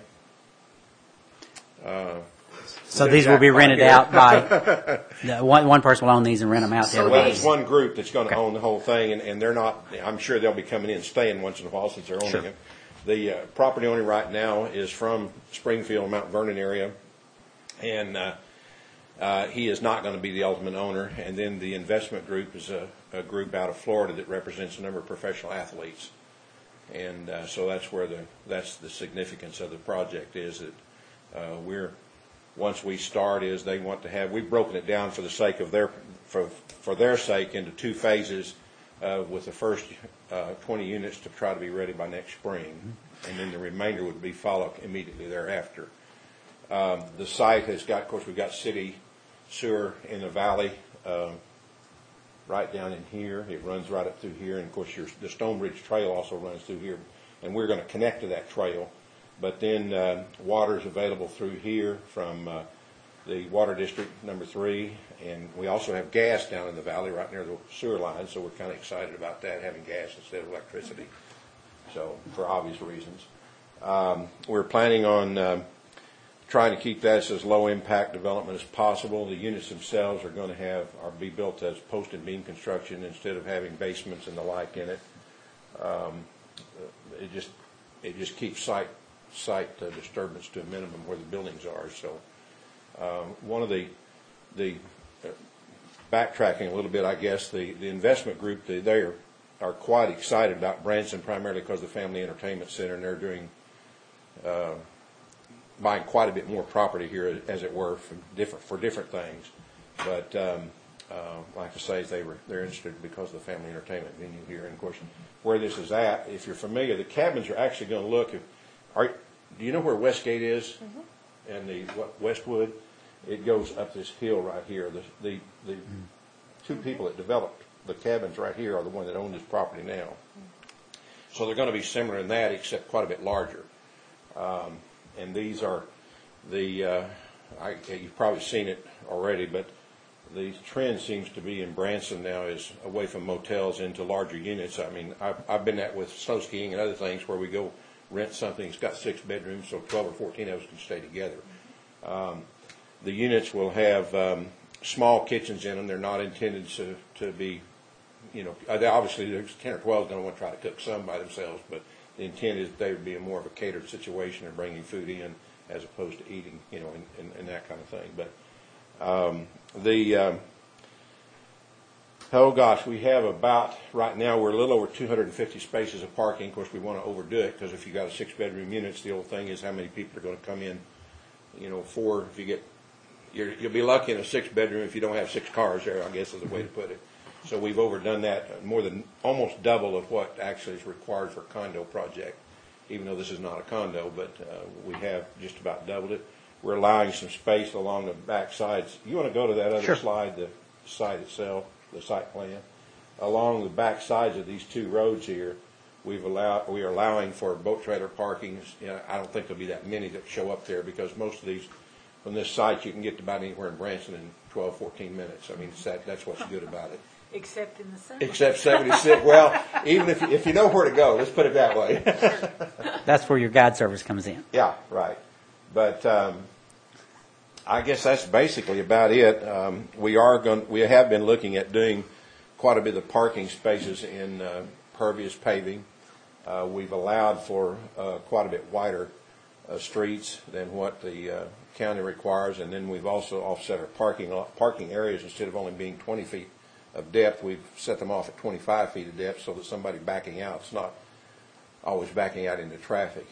So these will be rented out by one person will own these and rent them out to So everybody. Well, it's one group that's going to own the whole thing, and they're not. I'm sure they'll be coming in and staying once in a while since they're owning Sure. it. The property owner right now is from Springfield, Mount Vernon area, and he is not going to be the ultimate owner. And then the investment group is a group out of Florida that represents a number of professional athletes, and so that's where that's the significance of the project is that once we start is they want to have. We've broken it down for the sake of for their sake into 2 phases, with the first 20 units to try to be ready by next spring, and then the remainder would be followed immediately thereafter. The site has got, of course, we've got city sewer in the valley, right down in here. It runs right up through here, and of course the Stonebridge Trail also runs through here, and we're going to connect to that trail. But then water is available through here from the Water District number 3, and we also have gas down in the valley right near the sewer line, so we're kind of excited about that, having gas instead of electricity, so for obvious reasons. We're planning on trying to keep that as low impact development as possible. The units themselves are going to be built as post and beam construction instead of having basements and the like in it. It just keeps site disturbance to a minimum where the buildings are. So one of the backtracking a little bit, I guess, the investment group, they are quite excited about Branson, primarily because of the Family Entertainment Center, and they're buying quite a bit more property here, as it were, for different things. But like I say, they're interested because of the family entertainment venue here. And of course, where this is at, if you're familiar, the cabins are actually going to look. Do you know where Westgate is? Mm-hmm. And the Westwood? It goes up this hill right here. The 2 people that developed the cabins right here are the one that own this property now. So they're going to be similar in that, except quite a bit larger. And these are you've probably seen it already, but the trend seems to be in Branson now is away from motels into larger units. I mean, I've been at with snow skiing and other things where we go rent something that's got 6 bedrooms, so 12 or 14 of us can stay together. The units will have small kitchens in them. They're not intended to be obviously there's 10 or 12 going to want to try to cook some by themselves, but the intent is they would be more of a catered situation and bringing food in as opposed to eating, and that kind of thing. But oh gosh, we have right now we're a little over 250 spaces of parking. Of course, we want to overdo it because if you got a 6-bedroom unit, the old thing is how many people are going to come in. 4. If you'll be lucky in a 6-bedroom if you don't have 6 cars there, I guess is the way to put it. So we've overdone that more than almost double of what actually is required for a condo project, even though this is not a condo, but we have just about doubled it. We're allowing some space along the back sides. You want to go to that other slide, the site itself, the site plan? Along the back sides of these 2 roads here, we are allowing for boat trailer parking. I don't think there'll be that many that show up there because most of these, from this site, you can get to about anywhere in Branson in 12, 14 minutes. I mean, that's what's good about it. Except in the summer. Except 76. Well, even if you know where to go, let's put it that way. That's where your guide service comes in. Yeah, right. But I guess that's basically about it. We have been looking at doing quite a bit of parking spaces in pervious paving. We've allowed for quite a bit wider streets than what the county requires, and then we've also offset our parking areas. Instead of only being 20 feet of depth, we've set them off at 25 feet of depth so that somebody backing out is not always backing out into traffic.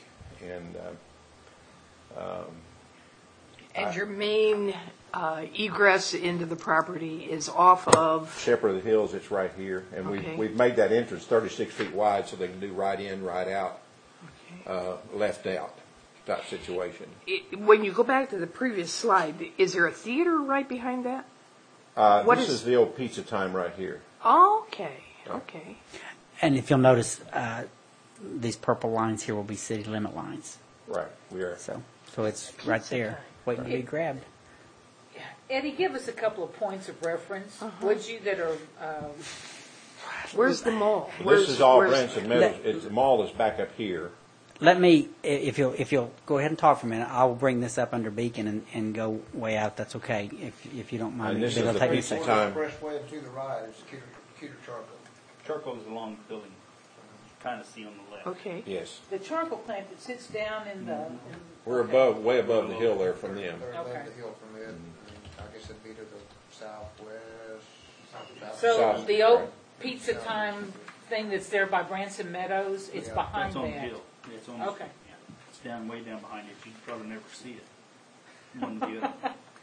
And your main egress into the property is off of? Shepherd of the Hills, it's right here. And we've made that entrance 36 feet wide so they can do right in, right out, left out type situation. When you go back to the previous slide, is there a theater right behind that? This is the old Pizza Time right here. Okay. And if you'll notice, these purple lines here will be city limit lines. Right, we are. So it's right there, waiting to be grabbed. Eddie, give us a couple of points of reference, would you, that are... Where's the mall? This is all Branson Meadows. The mall is back up here. Let me, if you'll go ahead and talk for a minute, I will bring this up under Beacon and go way out. That's okay, if you don't mind. And this is the Pizza Time. Expressway to the right is Keter Charcoal. Charcoal is along the building, kind of see on the left. Okay. Yes. The charcoal plant that sits down in the... We're way above the hill there from them. They're above the hill from it. I guess it'd be to the southwest. So the old Pizza Time thing that's there by Branson Meadows, it's behind That's on the that. hill. Yeah, it's on Okay. It's way down behind it. You probably never see it. One or the other.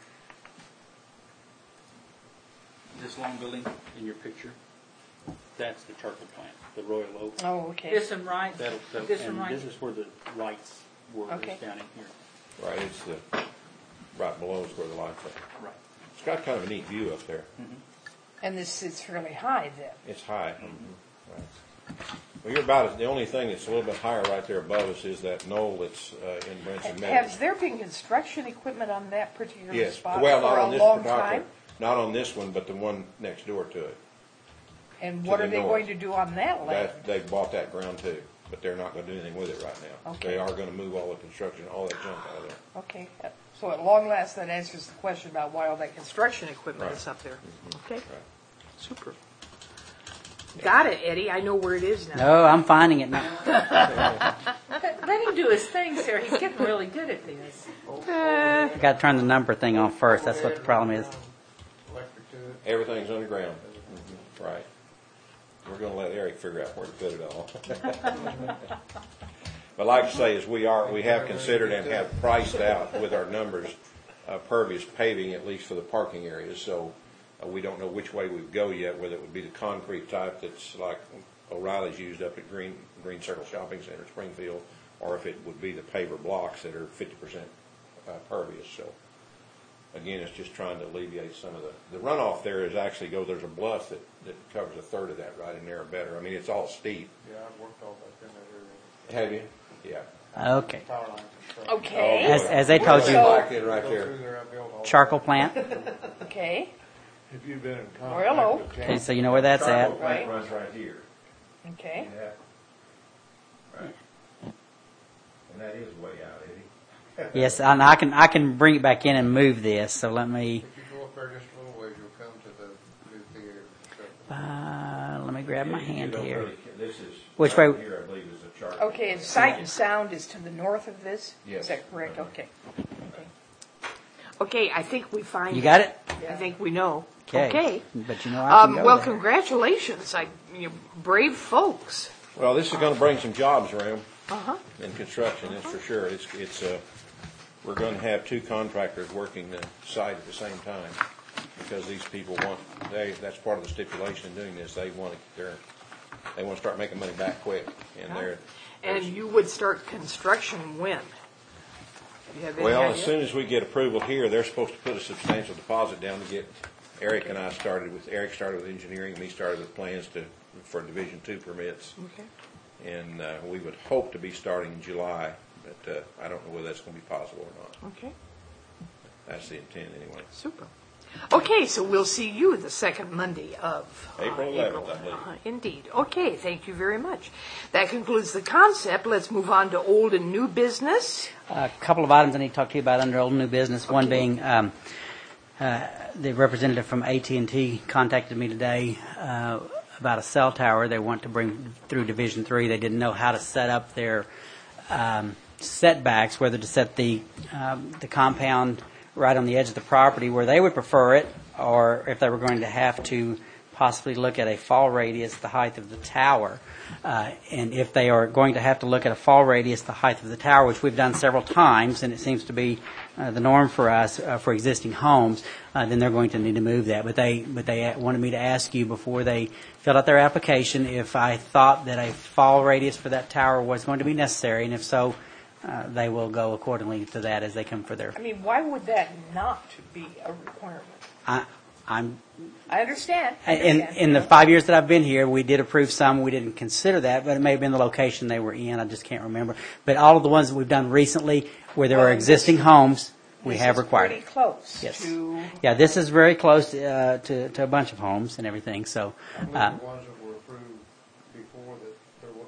This long building in your picture, that's the charcoal plant, the Royal Oak. Oh, okay. This one right? This one And right? this is where the lights were, Okay. is down in here. Right, it's right below is where the lights are. Right. It's got kind of a neat view up there. And this is fairly high then? It's high. Right. Well, the only thing that's a little bit higher right there above us is that knoll that's in Branson Meadows. Has there been construction equipment on that particular Yes. spot Well, for not a on this long particular, time? not on this one, but the one next door to it. And to what the are they north. going to do on that land? They bought that ground too, but they're not going to do anything with it right now. Okay. They are going to move all the construction, all that junk out of there. Okay, so at long last, that answers the question about why all that construction equipment Right. is up there. Okay, Right. super. Got it, Eddie, I know where it is now. No, I'm finding it now. Let him do his thing, Sarah. He's getting really good at this. I got to turn the number thing on first. That's what the problem is. Electric to it. Everything's underground. Right. We're going to let Eric figure out where to put it all. But like I say, is we have considered and have priced out with our numbers pervious paving, at least for the parking areas. So we don't know which way we'd go yet, whether it would be the concrete type that's like O'Reilly's used up at Green Circle Shopping Center, Springfield, or if it would be the paver blocks that are 50% pervious. So again, it's just trying to alleviate some of the runoff there is actually there's a bluff that covers a third of that right in there or better. I mean, it's all steep. Yeah, I've worked all that in that area. Have you? Yeah. Okay. Power lines and stuff. Okay. As they told you, Back in right Go there. through there, I built all charcoal plant. Okay, Have you been in Royal Oak. contact with Okay, James? so you know where that's Charcoal at. plant Right. runs right here. okay. Yeah. Right. And that is way out, Eddie. Yes, and I can bring it back in and move this. So let me If you go up there just a little ways, you'll come to the new theater. let to grab my hand here. This is, Which right way- here, I believe, is a chart. Okay, and Sight and Sound is to the north of this? Yes. Is that correct? Okay. Okay, I think we find. You got it? I think we know. Okay. Okay. But you know I can go Well, there. congratulations. Brave folks. Well, this is going to bring some jobs around Uh-huh. in construction, that's for sure. We're going to have two contractors working the site at the same time because these people that's part of the stipulation in doing this. They want to start making money back quick, and And you would start construction when? You have any well, idea? as soon as we get approval here, they're supposed to put a substantial deposit down to get Eric and I started with engineering, me started with plans for Division II permits. Okay. And we would hope to be starting in July, but I don't know whether that's going to be possible or not. Okay. That's the intent anyway. Super. Okay, so we'll see you the second Monday of April 11th, I believe. Indeed. Okay, thank you very much. That concludes the concept. Let's move on to old and new business. A couple of items I need to talk to you about under old and new business. One being the representative from AT&T contacted me today about a cell tower they want to bring through Division III. They didn't know how to set up their setbacks, whether to set the compound right on the edge of the property where they would prefer it, or if they were going to have to possibly look at a fall radius, the height of the tower. And if they are going to have to look at a fall radius, the height of the tower, which we've done several times, and it seems to be the norm for us for existing homes, then they're going to need to move that. But they wanted me to ask you before they filled out their application if I thought that a fall radius for that tower was going to be necessary, and if so, they will go accordingly to that as they come for their. I mean, why would that not be a requirement? I understand. In the 5 years that I've been here, we did approve some. We didn't consider that, but it may have been the location they were in. I just can't remember. But all of the ones that we've done recently where there were existing homes, we have required Pretty it. close Yes. to. Yeah, this is very close to a bunch of homes and everything. So, I believe the ones that were approved before that there were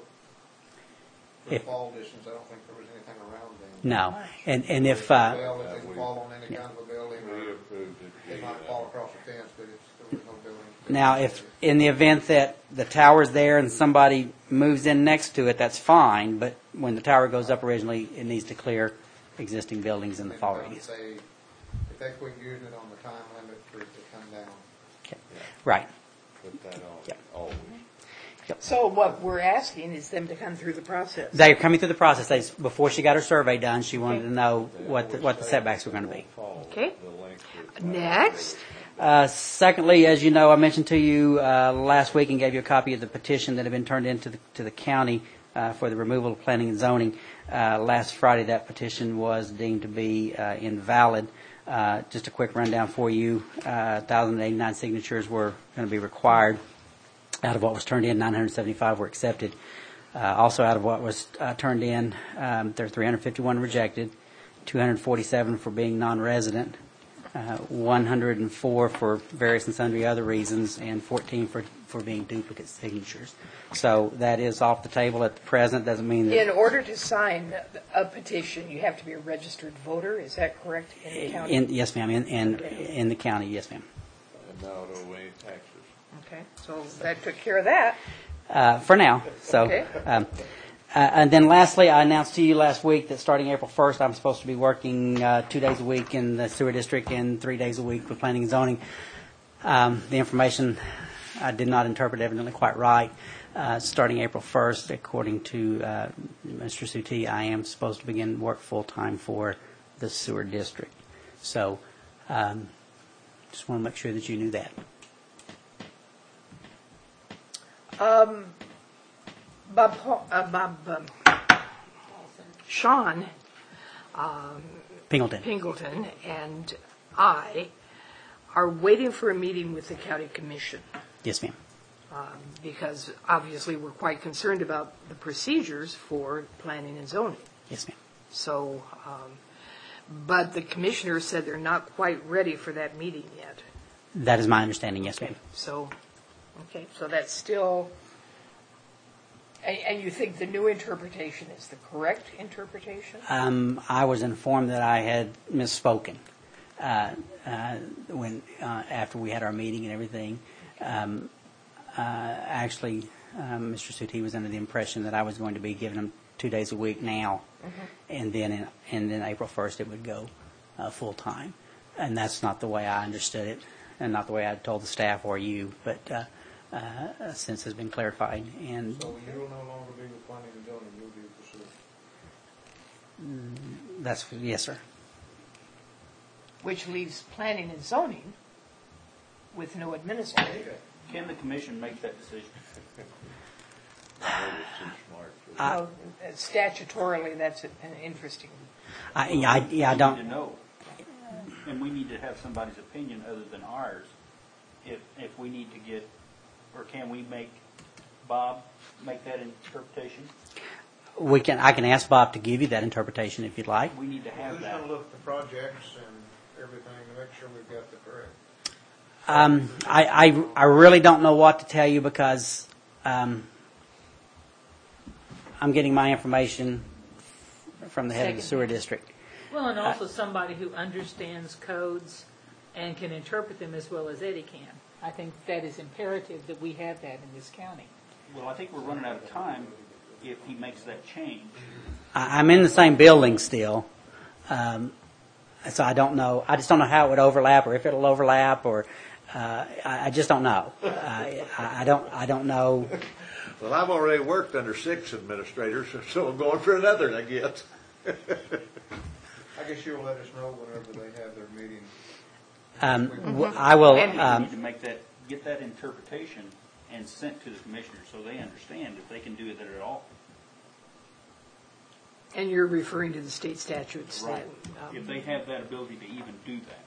the fall distance, I don't think there was anything around them. no, and if Well, if they fall on any kind of a building, they might fall across the fence, but there was no building. now if in the event that the tower's there and somebody moves in next to it, that's fine. But when the tower goes up originally, it needs to clear existing buildings in the fall radius. If they quit using it on the time limit for it to come down. Okay. Right. Put that on Yep. always. So what we're asking is them to come through the process. They're coming through the process. Before she got her survey done, she wanted to know what the setbacks were going to be. Okay. Next. Secondly, as you know, I mentioned to you last week and gave you a copy of the petition that had been turned in to the county for the removal of planning and zoning. Last Friday, that petition was deemed to be invalid. Just a quick rundown for you. 1,089 signatures were going to be required. Out of what was turned in, 975 were accepted. Also, out of what was turned in, there are 351 rejected, 247 for being non-resident, 104 for various and sundry other reasons, and 14 for being duplicate signatures. So that is off the table at the present. Doesn't mean that In order to sign a petition, you have to be a registered voter. Is that correct in the county? yes, ma'am. In the county, yes, ma'am. And now no way taxes. Okay, so that took care of that. For now. So, Okay. And then lastly, I announced to you last week that starting April 1st, I'm supposed to be working 2 days a week in the sewer district and 3 days a week with planning and zoning. The information I did not interpret evidently quite right. Starting April 1st, according to Mr. Suti, I am supposed to begin work full-time for the sewer district. So, just want to make sure that you knew that. Sean Pingleton. Pingleton and I are waiting for a meeting with the county commission Yes, ma'am. because obviously we're quite concerned about the procedures for planning and zoning. Yes, ma'am. So, but the commissioner said they're not quite ready for that meeting yet. That is my understanding, yes, ma'am. So, okay, so that's still, and you think the new interpretation is the correct interpretation? I was informed that I had misspoken when after we had our meeting and everything. actually, Mr. Suti was under the impression that I was going to be giving him 2 days a week now, and then April 1st it would go full-time. And that's not the way I understood it, and not the way I told the staff or you, but since has been clarified. And So you will no longer be with planning and zoning, you'll be with the sewer. that's, yes, sir. Which leaves planning and zoning with no administrator. Can the commission make that decision? Well, statutorily, that's an interesting. I We don't. need to know, and we need to have somebody's opinion other than ours. If we need to get, or can we make Bob make that interpretation? I can ask Bob to give you that interpretation if you'd like. We need to have Who's that. going to look at the projects and everything to make sure we've got the correct? I really don't know what to tell you because I'm getting my information from the head of the sewer district. Well, and also somebody who understands codes and can interpret them as well as Eddie can. I think that is imperative that we have that in this county. Well, I think we're running out of time if he makes that change. I'm in the same building still, so I don't know. I just don't know how it would overlap or if it'll overlap, or I just don't know. I don't know. Well, I've already worked under 6 administrators, so I'm going for another, I guess. I guess you'll let us know whenever they have their meeting. I will. We need to get that interpretation and sent to the commissioners so they understand if they can do it at all. And you're referring to the state statutes. Right. That, If they have that ability to even do that.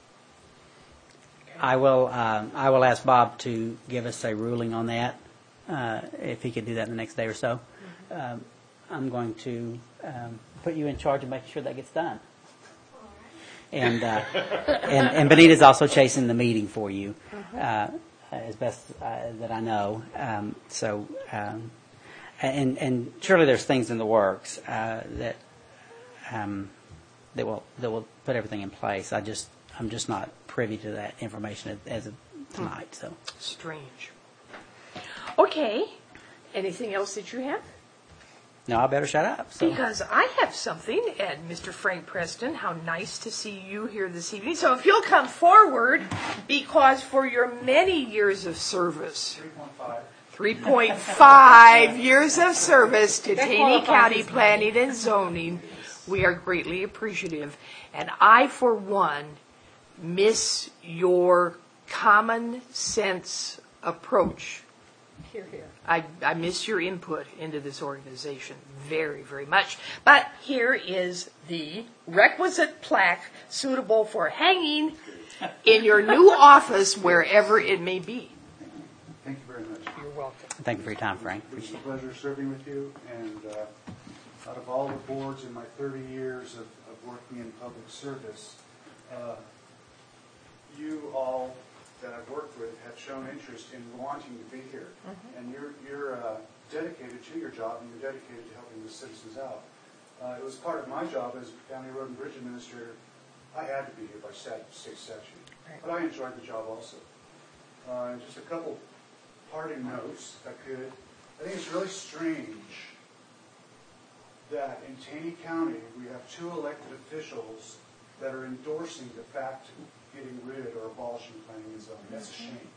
I will ask Bob to give us a ruling on that, if he could do that in the next day or so. I'm going to put you in charge of making sure that gets done. And Benita's also chasing the meeting for you, as best that I know. And surely there's things in the works that will put everything in place. I'm just not privy to that information as of tonight. So strange. Okay. Anything else that you have? No, I better shut up. So. Because I have something, and Mr. Frank Preston, how nice to see you here this evening. So if you'll come forward, because for your many years of service, 3.5 years of service to Taney County Planning and Zoning, we are greatly appreciative. And I, for one, miss your common sense approach. Here, here. I miss your input into this organization very, very much. But here is the requisite plaque suitable for hanging in your new office, wherever it may be. Thank you very much. You're welcome. Thank you for your time, Frank. It's a pleasure serving with you. And out of all the boards in my 30 years of working in public service, you all that I've worked with have shown interest in wanting to be here. And you're dedicated to your job, and you're dedicated to helping the citizens out. It was part of my job as County Road and Bridge Administrator. I had to be here by state statute. But I enjoyed the job also. Just a couple parting notes, if I could. I think it's really strange that in Taney County we have 2 elected officials that are endorsing the fact of getting rid or abolishing planning and zoning. That's a shame.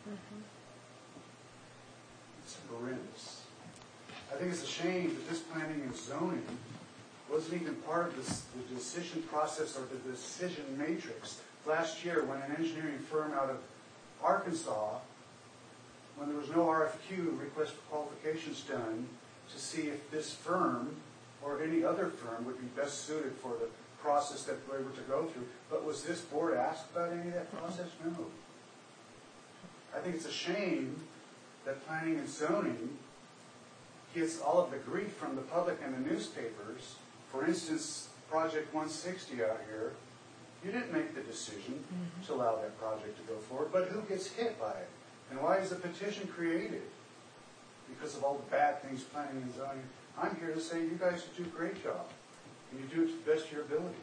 It's horrendous. I think it's a shame that this planning and zoning wasn't even part of the decision process or the decision matrix. Last year, when an engineering firm out of Arkansas, when there was no RFQ, request for qualifications done, to see if this firm or any other firm would be best suited for the process that we were to go through. But was this board asked about any of that process? No. I think it's a shame that planning and zoning gets all of the grief from the public and the newspapers. For instance, Project 160 out here, you didn't make the decision to allow that project to go forward, but who gets hit by it? And why is the petition created? Because of all the bad things planning and zoning. I'm here to say you guys do a great job. And you do it to the best of your ability.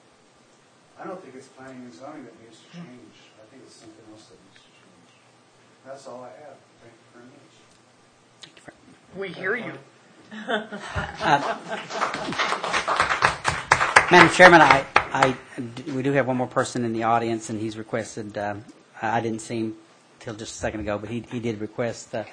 I don't think it's planning and zoning that needs to change. I think it's something else that needs to change. That's all I have. Thank you very much. We hear you. Madam Chairman, we do have one more person in the audience, and he's requested, I didn't see him till just a second ago, but he did request the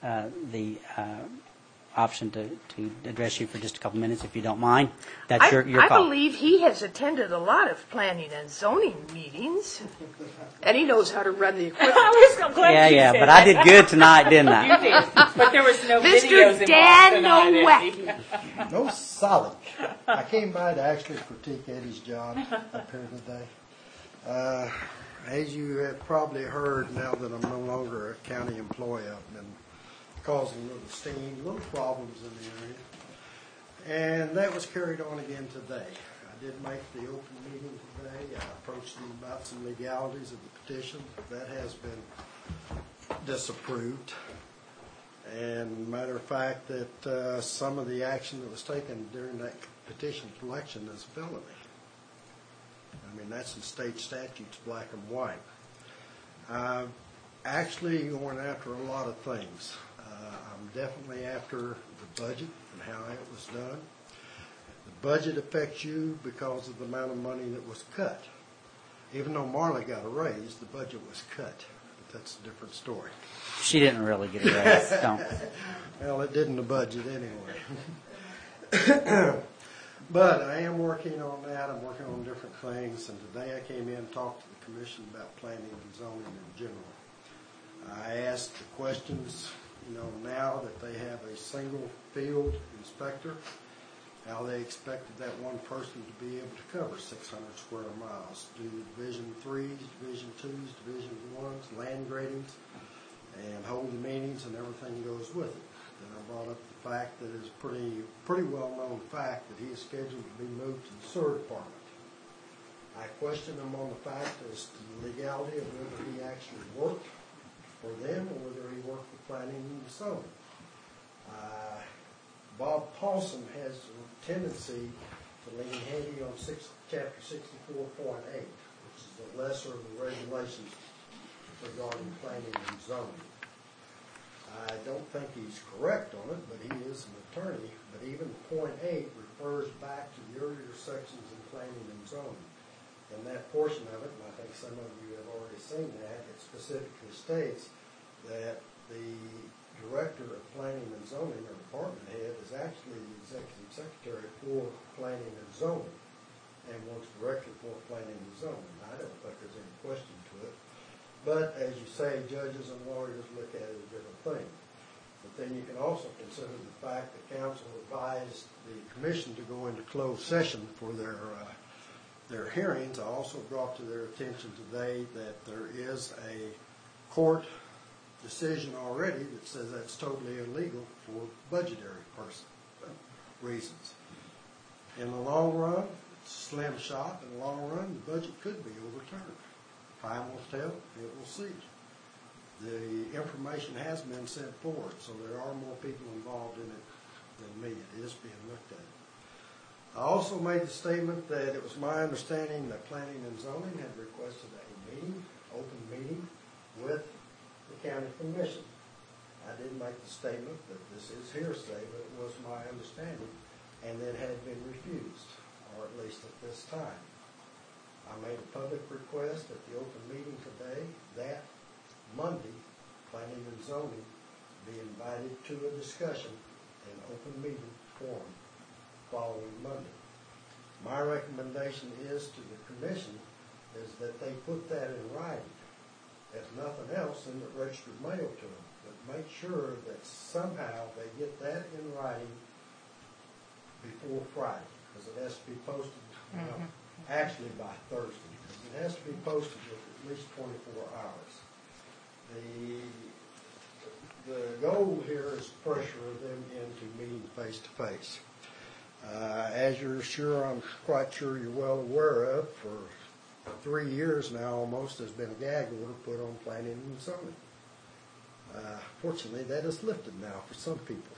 option to address you for just a couple minutes, if you don't mind. That's your I call. believe he has attended a lot of planning and zoning meetings, and he knows how to run the equipment. I was glad you Yeah, said but that. I did good tonight, didn't I? You did, but there was no Mr. videos involved Dan tonight, Nowacki. Eddie. No solid. I came by to actually critique Eddie's job up here today. As you have probably heard, now that I'm no longer a county employee, I've been causing a little steam, little problems in the area. And that was carried on again today. I did make the open meeting today. I approached them about some legalities of the petition. That has been disapproved. And matter of fact, that some of the action that was taken during that petition collection is a felony. I mean, that's in state statutes, black and white. Actually going after a lot of things. I'm definitely after the budget and how it was done. The budget affects you because of the amount of money that was cut. Even though Marla got a raise, the budget was cut. But that's a different story. She didn't really get a raise. Don't. Well, it did in the budget anyway. But I am working on that. I'm working on different things. And today I came in and talked to the commission about planning and zoning in general. I asked the questions, now that they have a single field inspector, how they expected that one person to be able to cover 600 square miles, do Division 3s, Division 2s, Division 1s, land gradings, and hold the meetings and everything goes with it. Then I brought up the fact that it's pretty well-known fact that he is scheduled to be moved to the sewer department. I questioned him on the fact as to the legality of whether he actually worked for them or whether he worked for planning and zoning. Bob Paulson has a tendency to lean heavy on Chapter 64.8, which is the lesser of the regulations regarding planning and zoning. I don't think he's correct on it, but he is an attorney. But even .8 refers back to the earlier sections in planning and zoning. And that portion of it, and I think some of you have already seen that, it specifically states that the director of planning and zoning, or department head, is actually the executive secretary for planning and zoning and works directly for planning and zoning. I don't think there's any question to it. But as you say, judges and lawyers look at it as a different thing. But then you can also consider the fact that council advised the commission to go into closed session for their hearings. I also brought to their attention today that there is a court decision already that says that's totally illegal for budgetary reasons. In the long run, it's a slim shot. In the long run, the budget could be overturned. Time will tell. It will see. The information has been sent forward, so there are more people involved in it than me. It is being looked at. I also made the statement that it was my understanding that Planning and Zoning had requested a meeting, open meeting, with the county commission. I did make the statement that this is hearsay, but it was my understanding, and then had been refused, or at least at this time. I made a public request at the open meeting today that Monday, Planning and Zoning be invited to a discussion in open meeting forum following Monday. My recommendation is to the commission is that they put that in writing. If nothing else, send it registered mail to them. But make sure that somehow they get that in writing before Friday, because it has to be posted actually by Thursday. It has to be posted with at least 24 hours. The goal here is to pressure them into meeting face to face. As I'm quite sure you're well aware of, for 3 years now almost, there's been a gag order put on planning and zoning. Fortunately, that is lifted now for some people.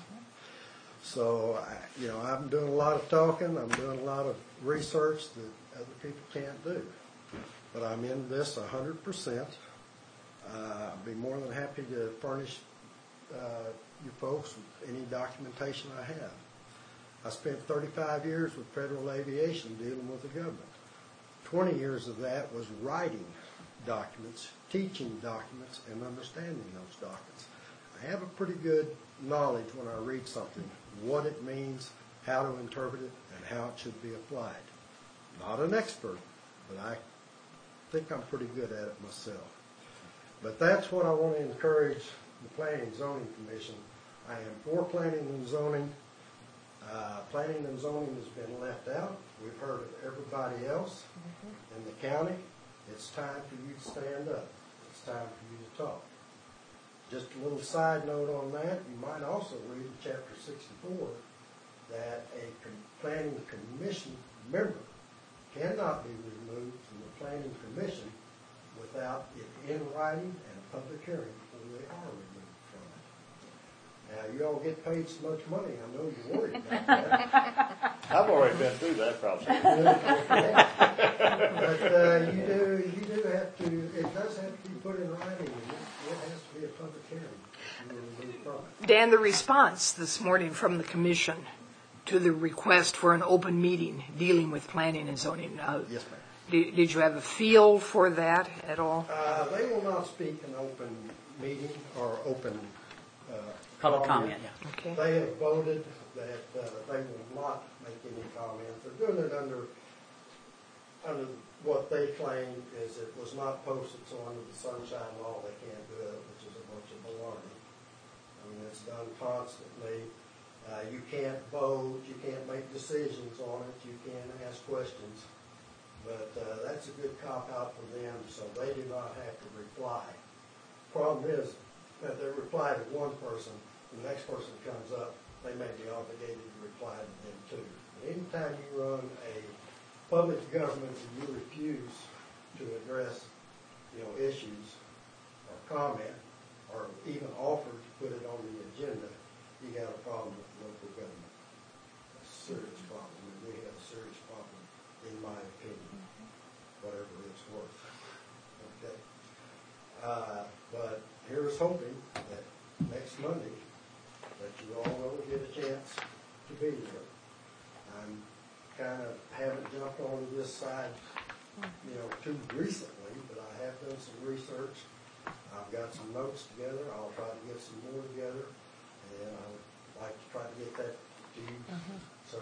So, I'm doing a lot of talking. I'm doing a lot of research that other people can't do. But I'm in this 100%. I'd be more than happy to furnish you folks with any documentation I have. I spent 35 years with federal aviation dealing with the government. 20 years of that was writing documents, teaching documents, and understanding those documents. I have a pretty good knowledge when I read something, what it means, how to interpret it, and how it should be applied. Not an expert, but I think I'm pretty good at it myself. But that's what I want to encourage the Planning and Zoning Commission. I am for planning and zoning. Planning and zoning has been left out. We've heard of everybody else in the county. It's time for you to stand up. It's time for you to talk. Just a little side note on that, you might also read in Chapter 64 that a planning commission member cannot be removed from the planning commission without it in writing and a public hearing before they are removed from it. Now, you all get paid so much money, I know you're worried about that. I've already been through that process. But you do have to, it does have to be put in writing, and it has to be a public hearing. Dan, the response this morning from the commission to the request for an open meeting dealing with planning and zoning. Yes, ma'am. Did you have a feel for that at all? They will not speak an open meeting or open Public comment, yeah. Okay. They have voted that they will not make any comments. They're doing it under what they claim is it was not posted, so under the Sunshine Law they can't do it, which is a bunch of baloney. I mean, it's done constantly. You can't vote, you can't make decisions on it, you can't ask questions. But that's a good cop-out for them, so they do not have to reply. Problem is that they reply to one person, the next person comes up, they may be obligated to reply to them too. But anytime you run a public government and you refuse to address, issues or comment or even offer to put it on the agenda, you got a problem with local government. A serious problem, and we have a serious problem, in my opinion, whatever it's worth. Okay. But here's hoping that next Monday that you all will get a chance to be here. I'm kind of haven't jumped onto this side, too recently, but I have done some research. I've got some notes together. I'll try to get some more together, and I would like to try to get that to you, sir,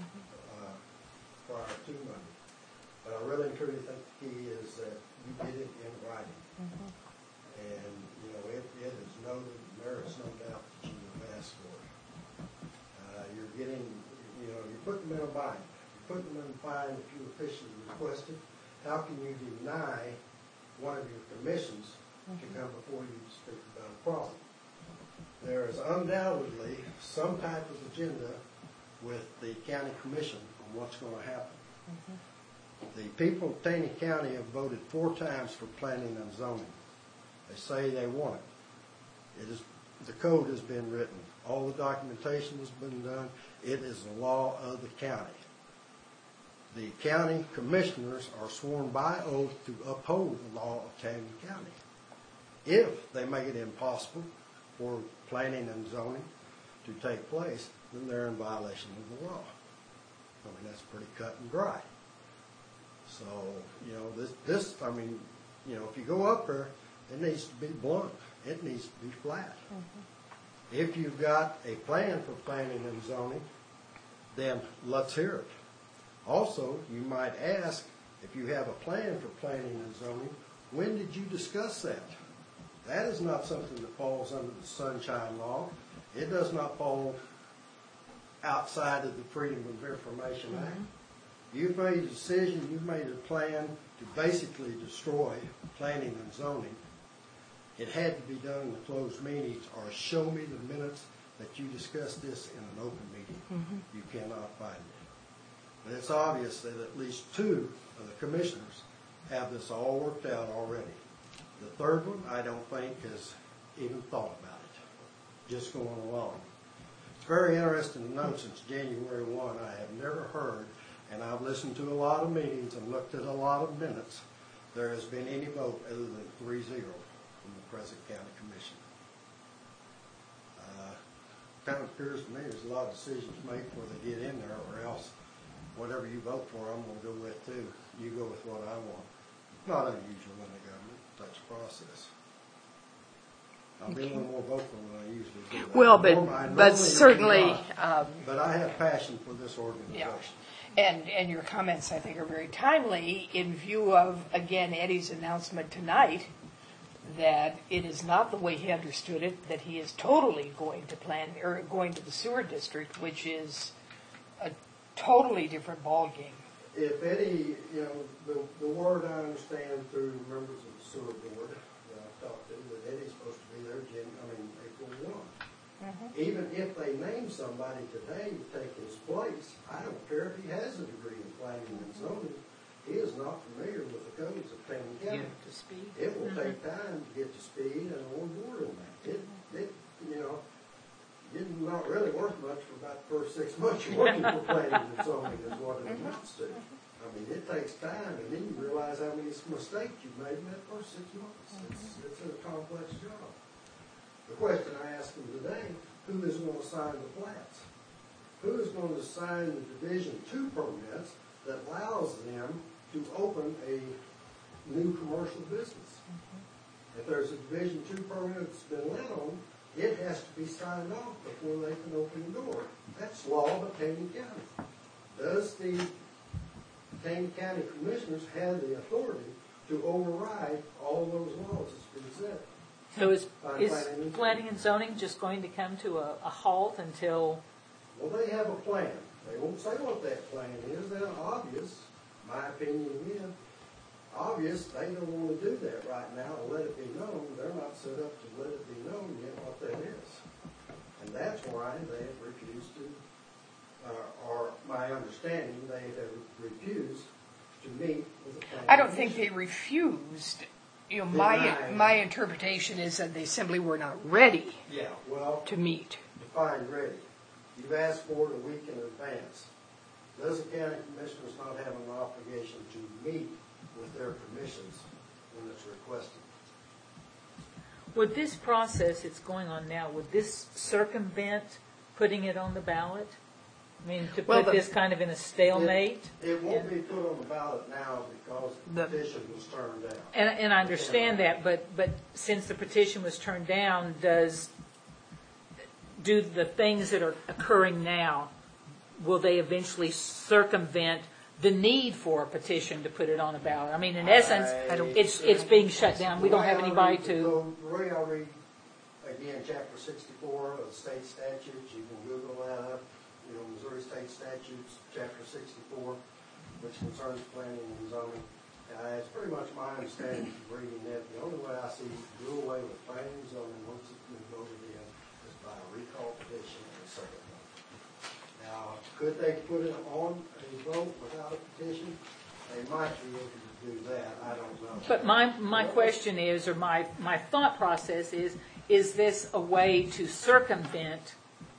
prior to Monday. But I really and truly think the key is that you get it in writing. And, it is noted, there is no doubt that you have asked for it. You're getting, you're putting them in a bind. You're putting them in a bind if you officially request it. How can you deny one of your commissions to come before you to speak about a problem? There is undoubtedly some type of agenda with the county commission on what's going to happen. The people of Taney County have voted 4 times for planning and zoning. They say they want it. The code has been written. All the documentation has been done. It is the law of the county. The county commissioners are sworn by oath to uphold the law of Taney County. If they make it impossible for planning and zoning to take place, then they're in violation of the law. I mean, that's pretty cut and dry. So, if you go up there, it needs to be blunt. It needs to be flat. If you've got a plan for planning and zoning, then let's hear it. Also, you might ask, if you have a plan for planning and zoning, when did you discuss that? That is not something that falls under the Sunshine Law. It does not fall outside of the Freedom of Information Act. You've made a decision, you've made a plan to basically destroy planning and zoning. It had to be done in a closed meetings, or show me the minutes that you discussed this in an open meeting. You cannot find it. But it's obvious that at least 2 of the commissioners have this all worked out already. The third one, I don't think, has even thought about it, just going along. It's very interesting to note since January 1, I have never heard, and I've listened to a lot of meetings and looked at a lot of minutes, there has been any vote other than 3-0. from the present county commission. Kind of appears to me there's a lot of decisions made before they get in there, or else whatever you vote for, I'm going to go with too. You go with what I want. Not unusual in the government, such process. I'll be a little more vocal than I usually do. Well, but certainly. But I have passion for this organization. Yeah. And your comments, I think, are very timely in view of, again, Eddie's announcement tonight that it is not the way he understood it, that he is totally going to going to the sewer district, which is a totally different ballgame. If Eddie, the word I understand through members of the sewer board that I've talked to, that Eddie's supposed to be there April 1. Mm-hmm. Even if they name somebody today to take his place, I don't care if he has a degree in planning and zoning. He is not familiar with the codes of Payne County. Get to speed. It will take time to get to speed and on board on that. It not really worth much for about the first 6 months you're working for planning and zoning is what it amounts to. I mean, it takes time, and then you realize how many mistakes you've made in that first 6 months. It's a complex job. The question I asked him today, who is going to sign the plats? Who is going to sign the Division 2 permits that allows them to open a new commercial business? If there's a Division 2 permit that's been let on, it has to be signed off before they can open the door. That's law of Payne County. Does the Payne County Commissioners have the authority to override all those laws that's been set? So is planning and zoning just going to come to a halt until? Well, they have a plan. They won't say what that plan is. They're obvious. My opinion again, obvious. They don't want to do that right now and let it be known. They're not set up to let it be known yet what that is. And that's why they have refused to, or my understanding, they have refused to meet with the planning. I don't think they refused. My interpretation is that they simply were not ready to meet. Define ready. You've asked for it a week in advance. Does the county commissioners not have an obligation to meet with their commissions when it's requested? Would this process that's going on now, would this circumvent putting it on the ballot? I mean, to put this kind of in a stalemate? It won't be put on the ballot now because the petition was turned down. And I understand that, but since the petition was turned down, do the things that are occurring now, will they eventually circumvent the need for a petition to put it on the ballot? I mean, in essence, it's being shut down. We don't have anybody to. The way I read, again, Chapter 64 of the state statutes, you can Google that up. Missouri State Statutes, Chapter 64, which concerns planning and zoning. It's pretty much my understanding from reading that. The only way I see you do away with planning and zoning once it's been voted in is by a recall petition and a second vote. Now, could they put it on a vote without a petition? They might be able to do that. I don't know. But my question is, or my thought process is this a way to circumvent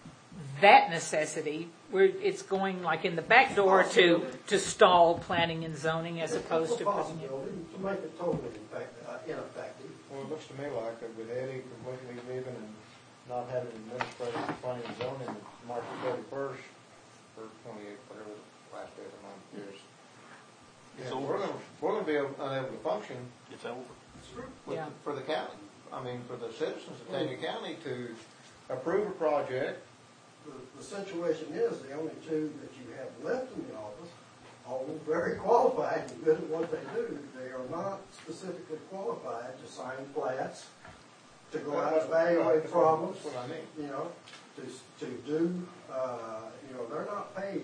that necessity, where it's going like in the back door to stall planning and zoning as opposed to putting it. To make it totally ineffective. Well, it looks to me like that with Eddie completely leaving and not having administrative planning and zoning March 31st or 28th, whatever the last day of the month is. Yeah, we're going to be unable to function. It's over. For the county. I mean, for the citizens of Payne County to approve a project. The situation is the only two that you have left in the office, all very qualified and good at what they do. They are not specifically qualified to sign plats, to go out and evaluate problems. That's what I mean. To do. They're not paid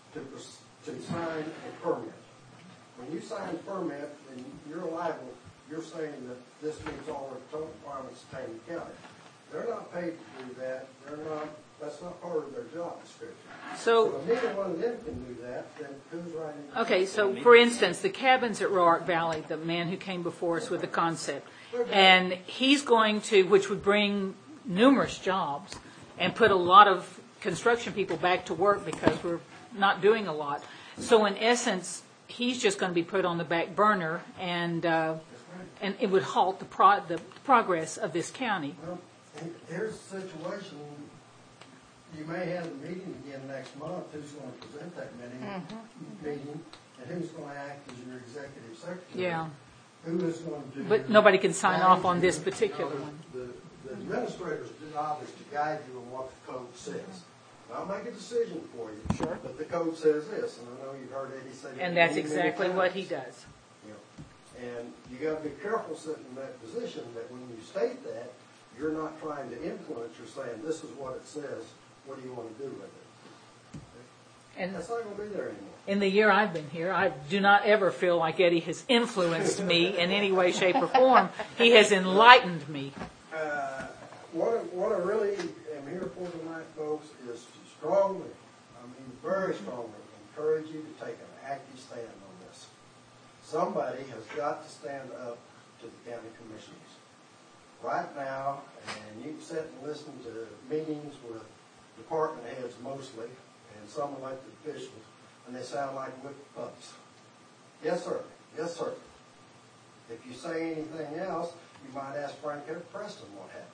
to sign a permit. When you sign a permit, then you're liable. You're saying that this meets all the requirements of Payne County. They're not paid to do that. That's not part of their job description. So if neither one of them can do that, then who's writing? Okay, so for instance, the cabins at Roark Valley, the man who came before us with the concept, and he's going to, which would bring numerous jobs and put a lot of construction people back to work because we're not doing a lot. So in essence, he's just going to be put on the back burner, and and it would halt the progress of this county. Well, here's the situation. You may have a meeting again next month. Who's going to present that meeting, and who's going to act as your executive secretary? Yeah. Who is going to do? But nobody can sign off on this particular one. The administrator's job is to guide you on what the code says. I'll make a decision for you. Sure. But the code says this, and I know you've heard Eddie say that. And that's many exactly times. what he does. And you got to be careful sitting in that position that when you state that, you're not trying to influence. You're saying, this is what it says. What do you want to do with it? And that's not going to be there anymore. In the year I've been here, I do not ever feel like Eddie has influenced me in any way, shape, or form. He has enlightened me. What I really am here for tonight, folks, is to strongly, very strongly, encourage you to take an active stand on this. Somebody has got to stand up to the county commissioners. Right now, and you can sit and listen to meetings with department heads mostly, and some elected officials, and they sound like whipped pups. Yes, sir. Yes, sir. If you say anything else, you might ask Frank F. Preston what happens.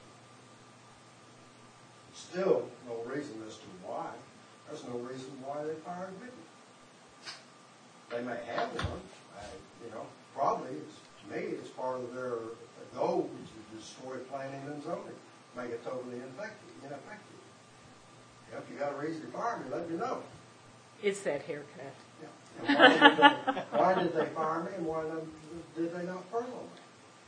Still no reason as to why. There's no reason why they fired Whitney. They may have one. Probably, to me, it's part of their goal to destroy planning and zoning, make it totally ineffective. If you got a reason to fire me, let me know. It's that haircut. Yeah. Why did they fire me, and why did they not furlough me?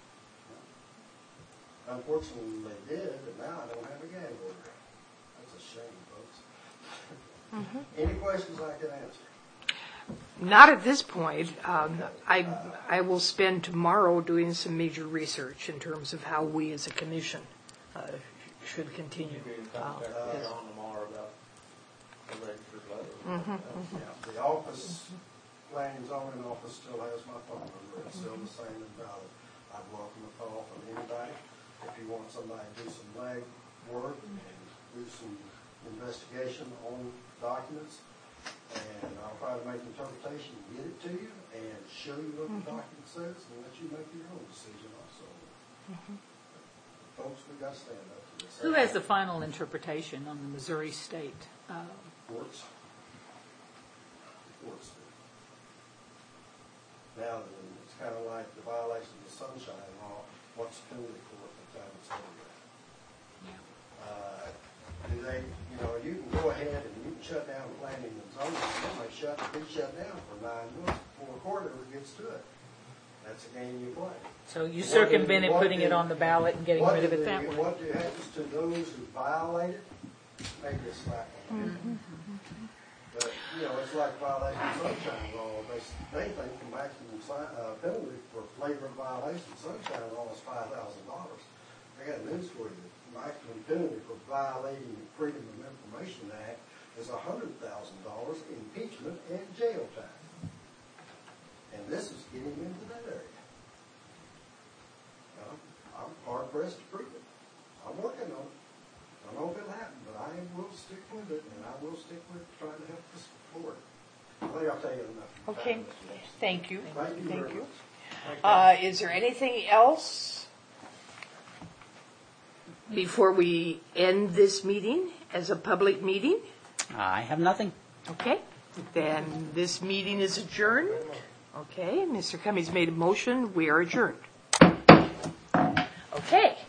Unfortunately, they did, and now I don't have a gag order. That's a shame, folks. Any questions I can answer? Not at this point. I will spend tomorrow doing some major research in terms of how we as a commission should continue. The office, planning and zoning office still has my phone number. It's still the same and valid. I'd welcome a call from anybody. If you want somebody to do some leg work and do some investigation on documents, and I'll try to make an interpretation, get it to you, and show you what the document says, and let you make your own decision also. Folks, we've got to stand up to this. Who has the final interpretation on the Missouri State? Courts. Courts do. Now, it's kind of like the violation of the Sunshine Law. What's the penalty for it at the time it's over? Do they, you can go ahead and you can shut down planning and zoning. It may be shut down for 9 months before a court ever gets to it. That's a game you play. So you circumvented putting it on the ballot and getting rid of it that way. What happens to those who violate it? Maybe a slap on it. But, it's like violating the Sunshine Law. Anything from maximum penalty for flagrant violation. Sunshine Law is $5,000. I got news for you. The maximum penalty for violating the Freedom of Information Act is $100,000, impeachment, and jail time. And this is getting into that area. I'm hard pressed to prove it. I'm working on it. I don't know if it'll happen, but I will stick with it, and I will stick with trying to help this forward. I think I'll tell you enough. Okay. Thank you. Thank you very much. Is there anything else before we end this meeting as a public meeting? I have nothing. Okay. Then this meeting is adjourned. Okay. Mr. Cummings made a motion. We are adjourned. Okay.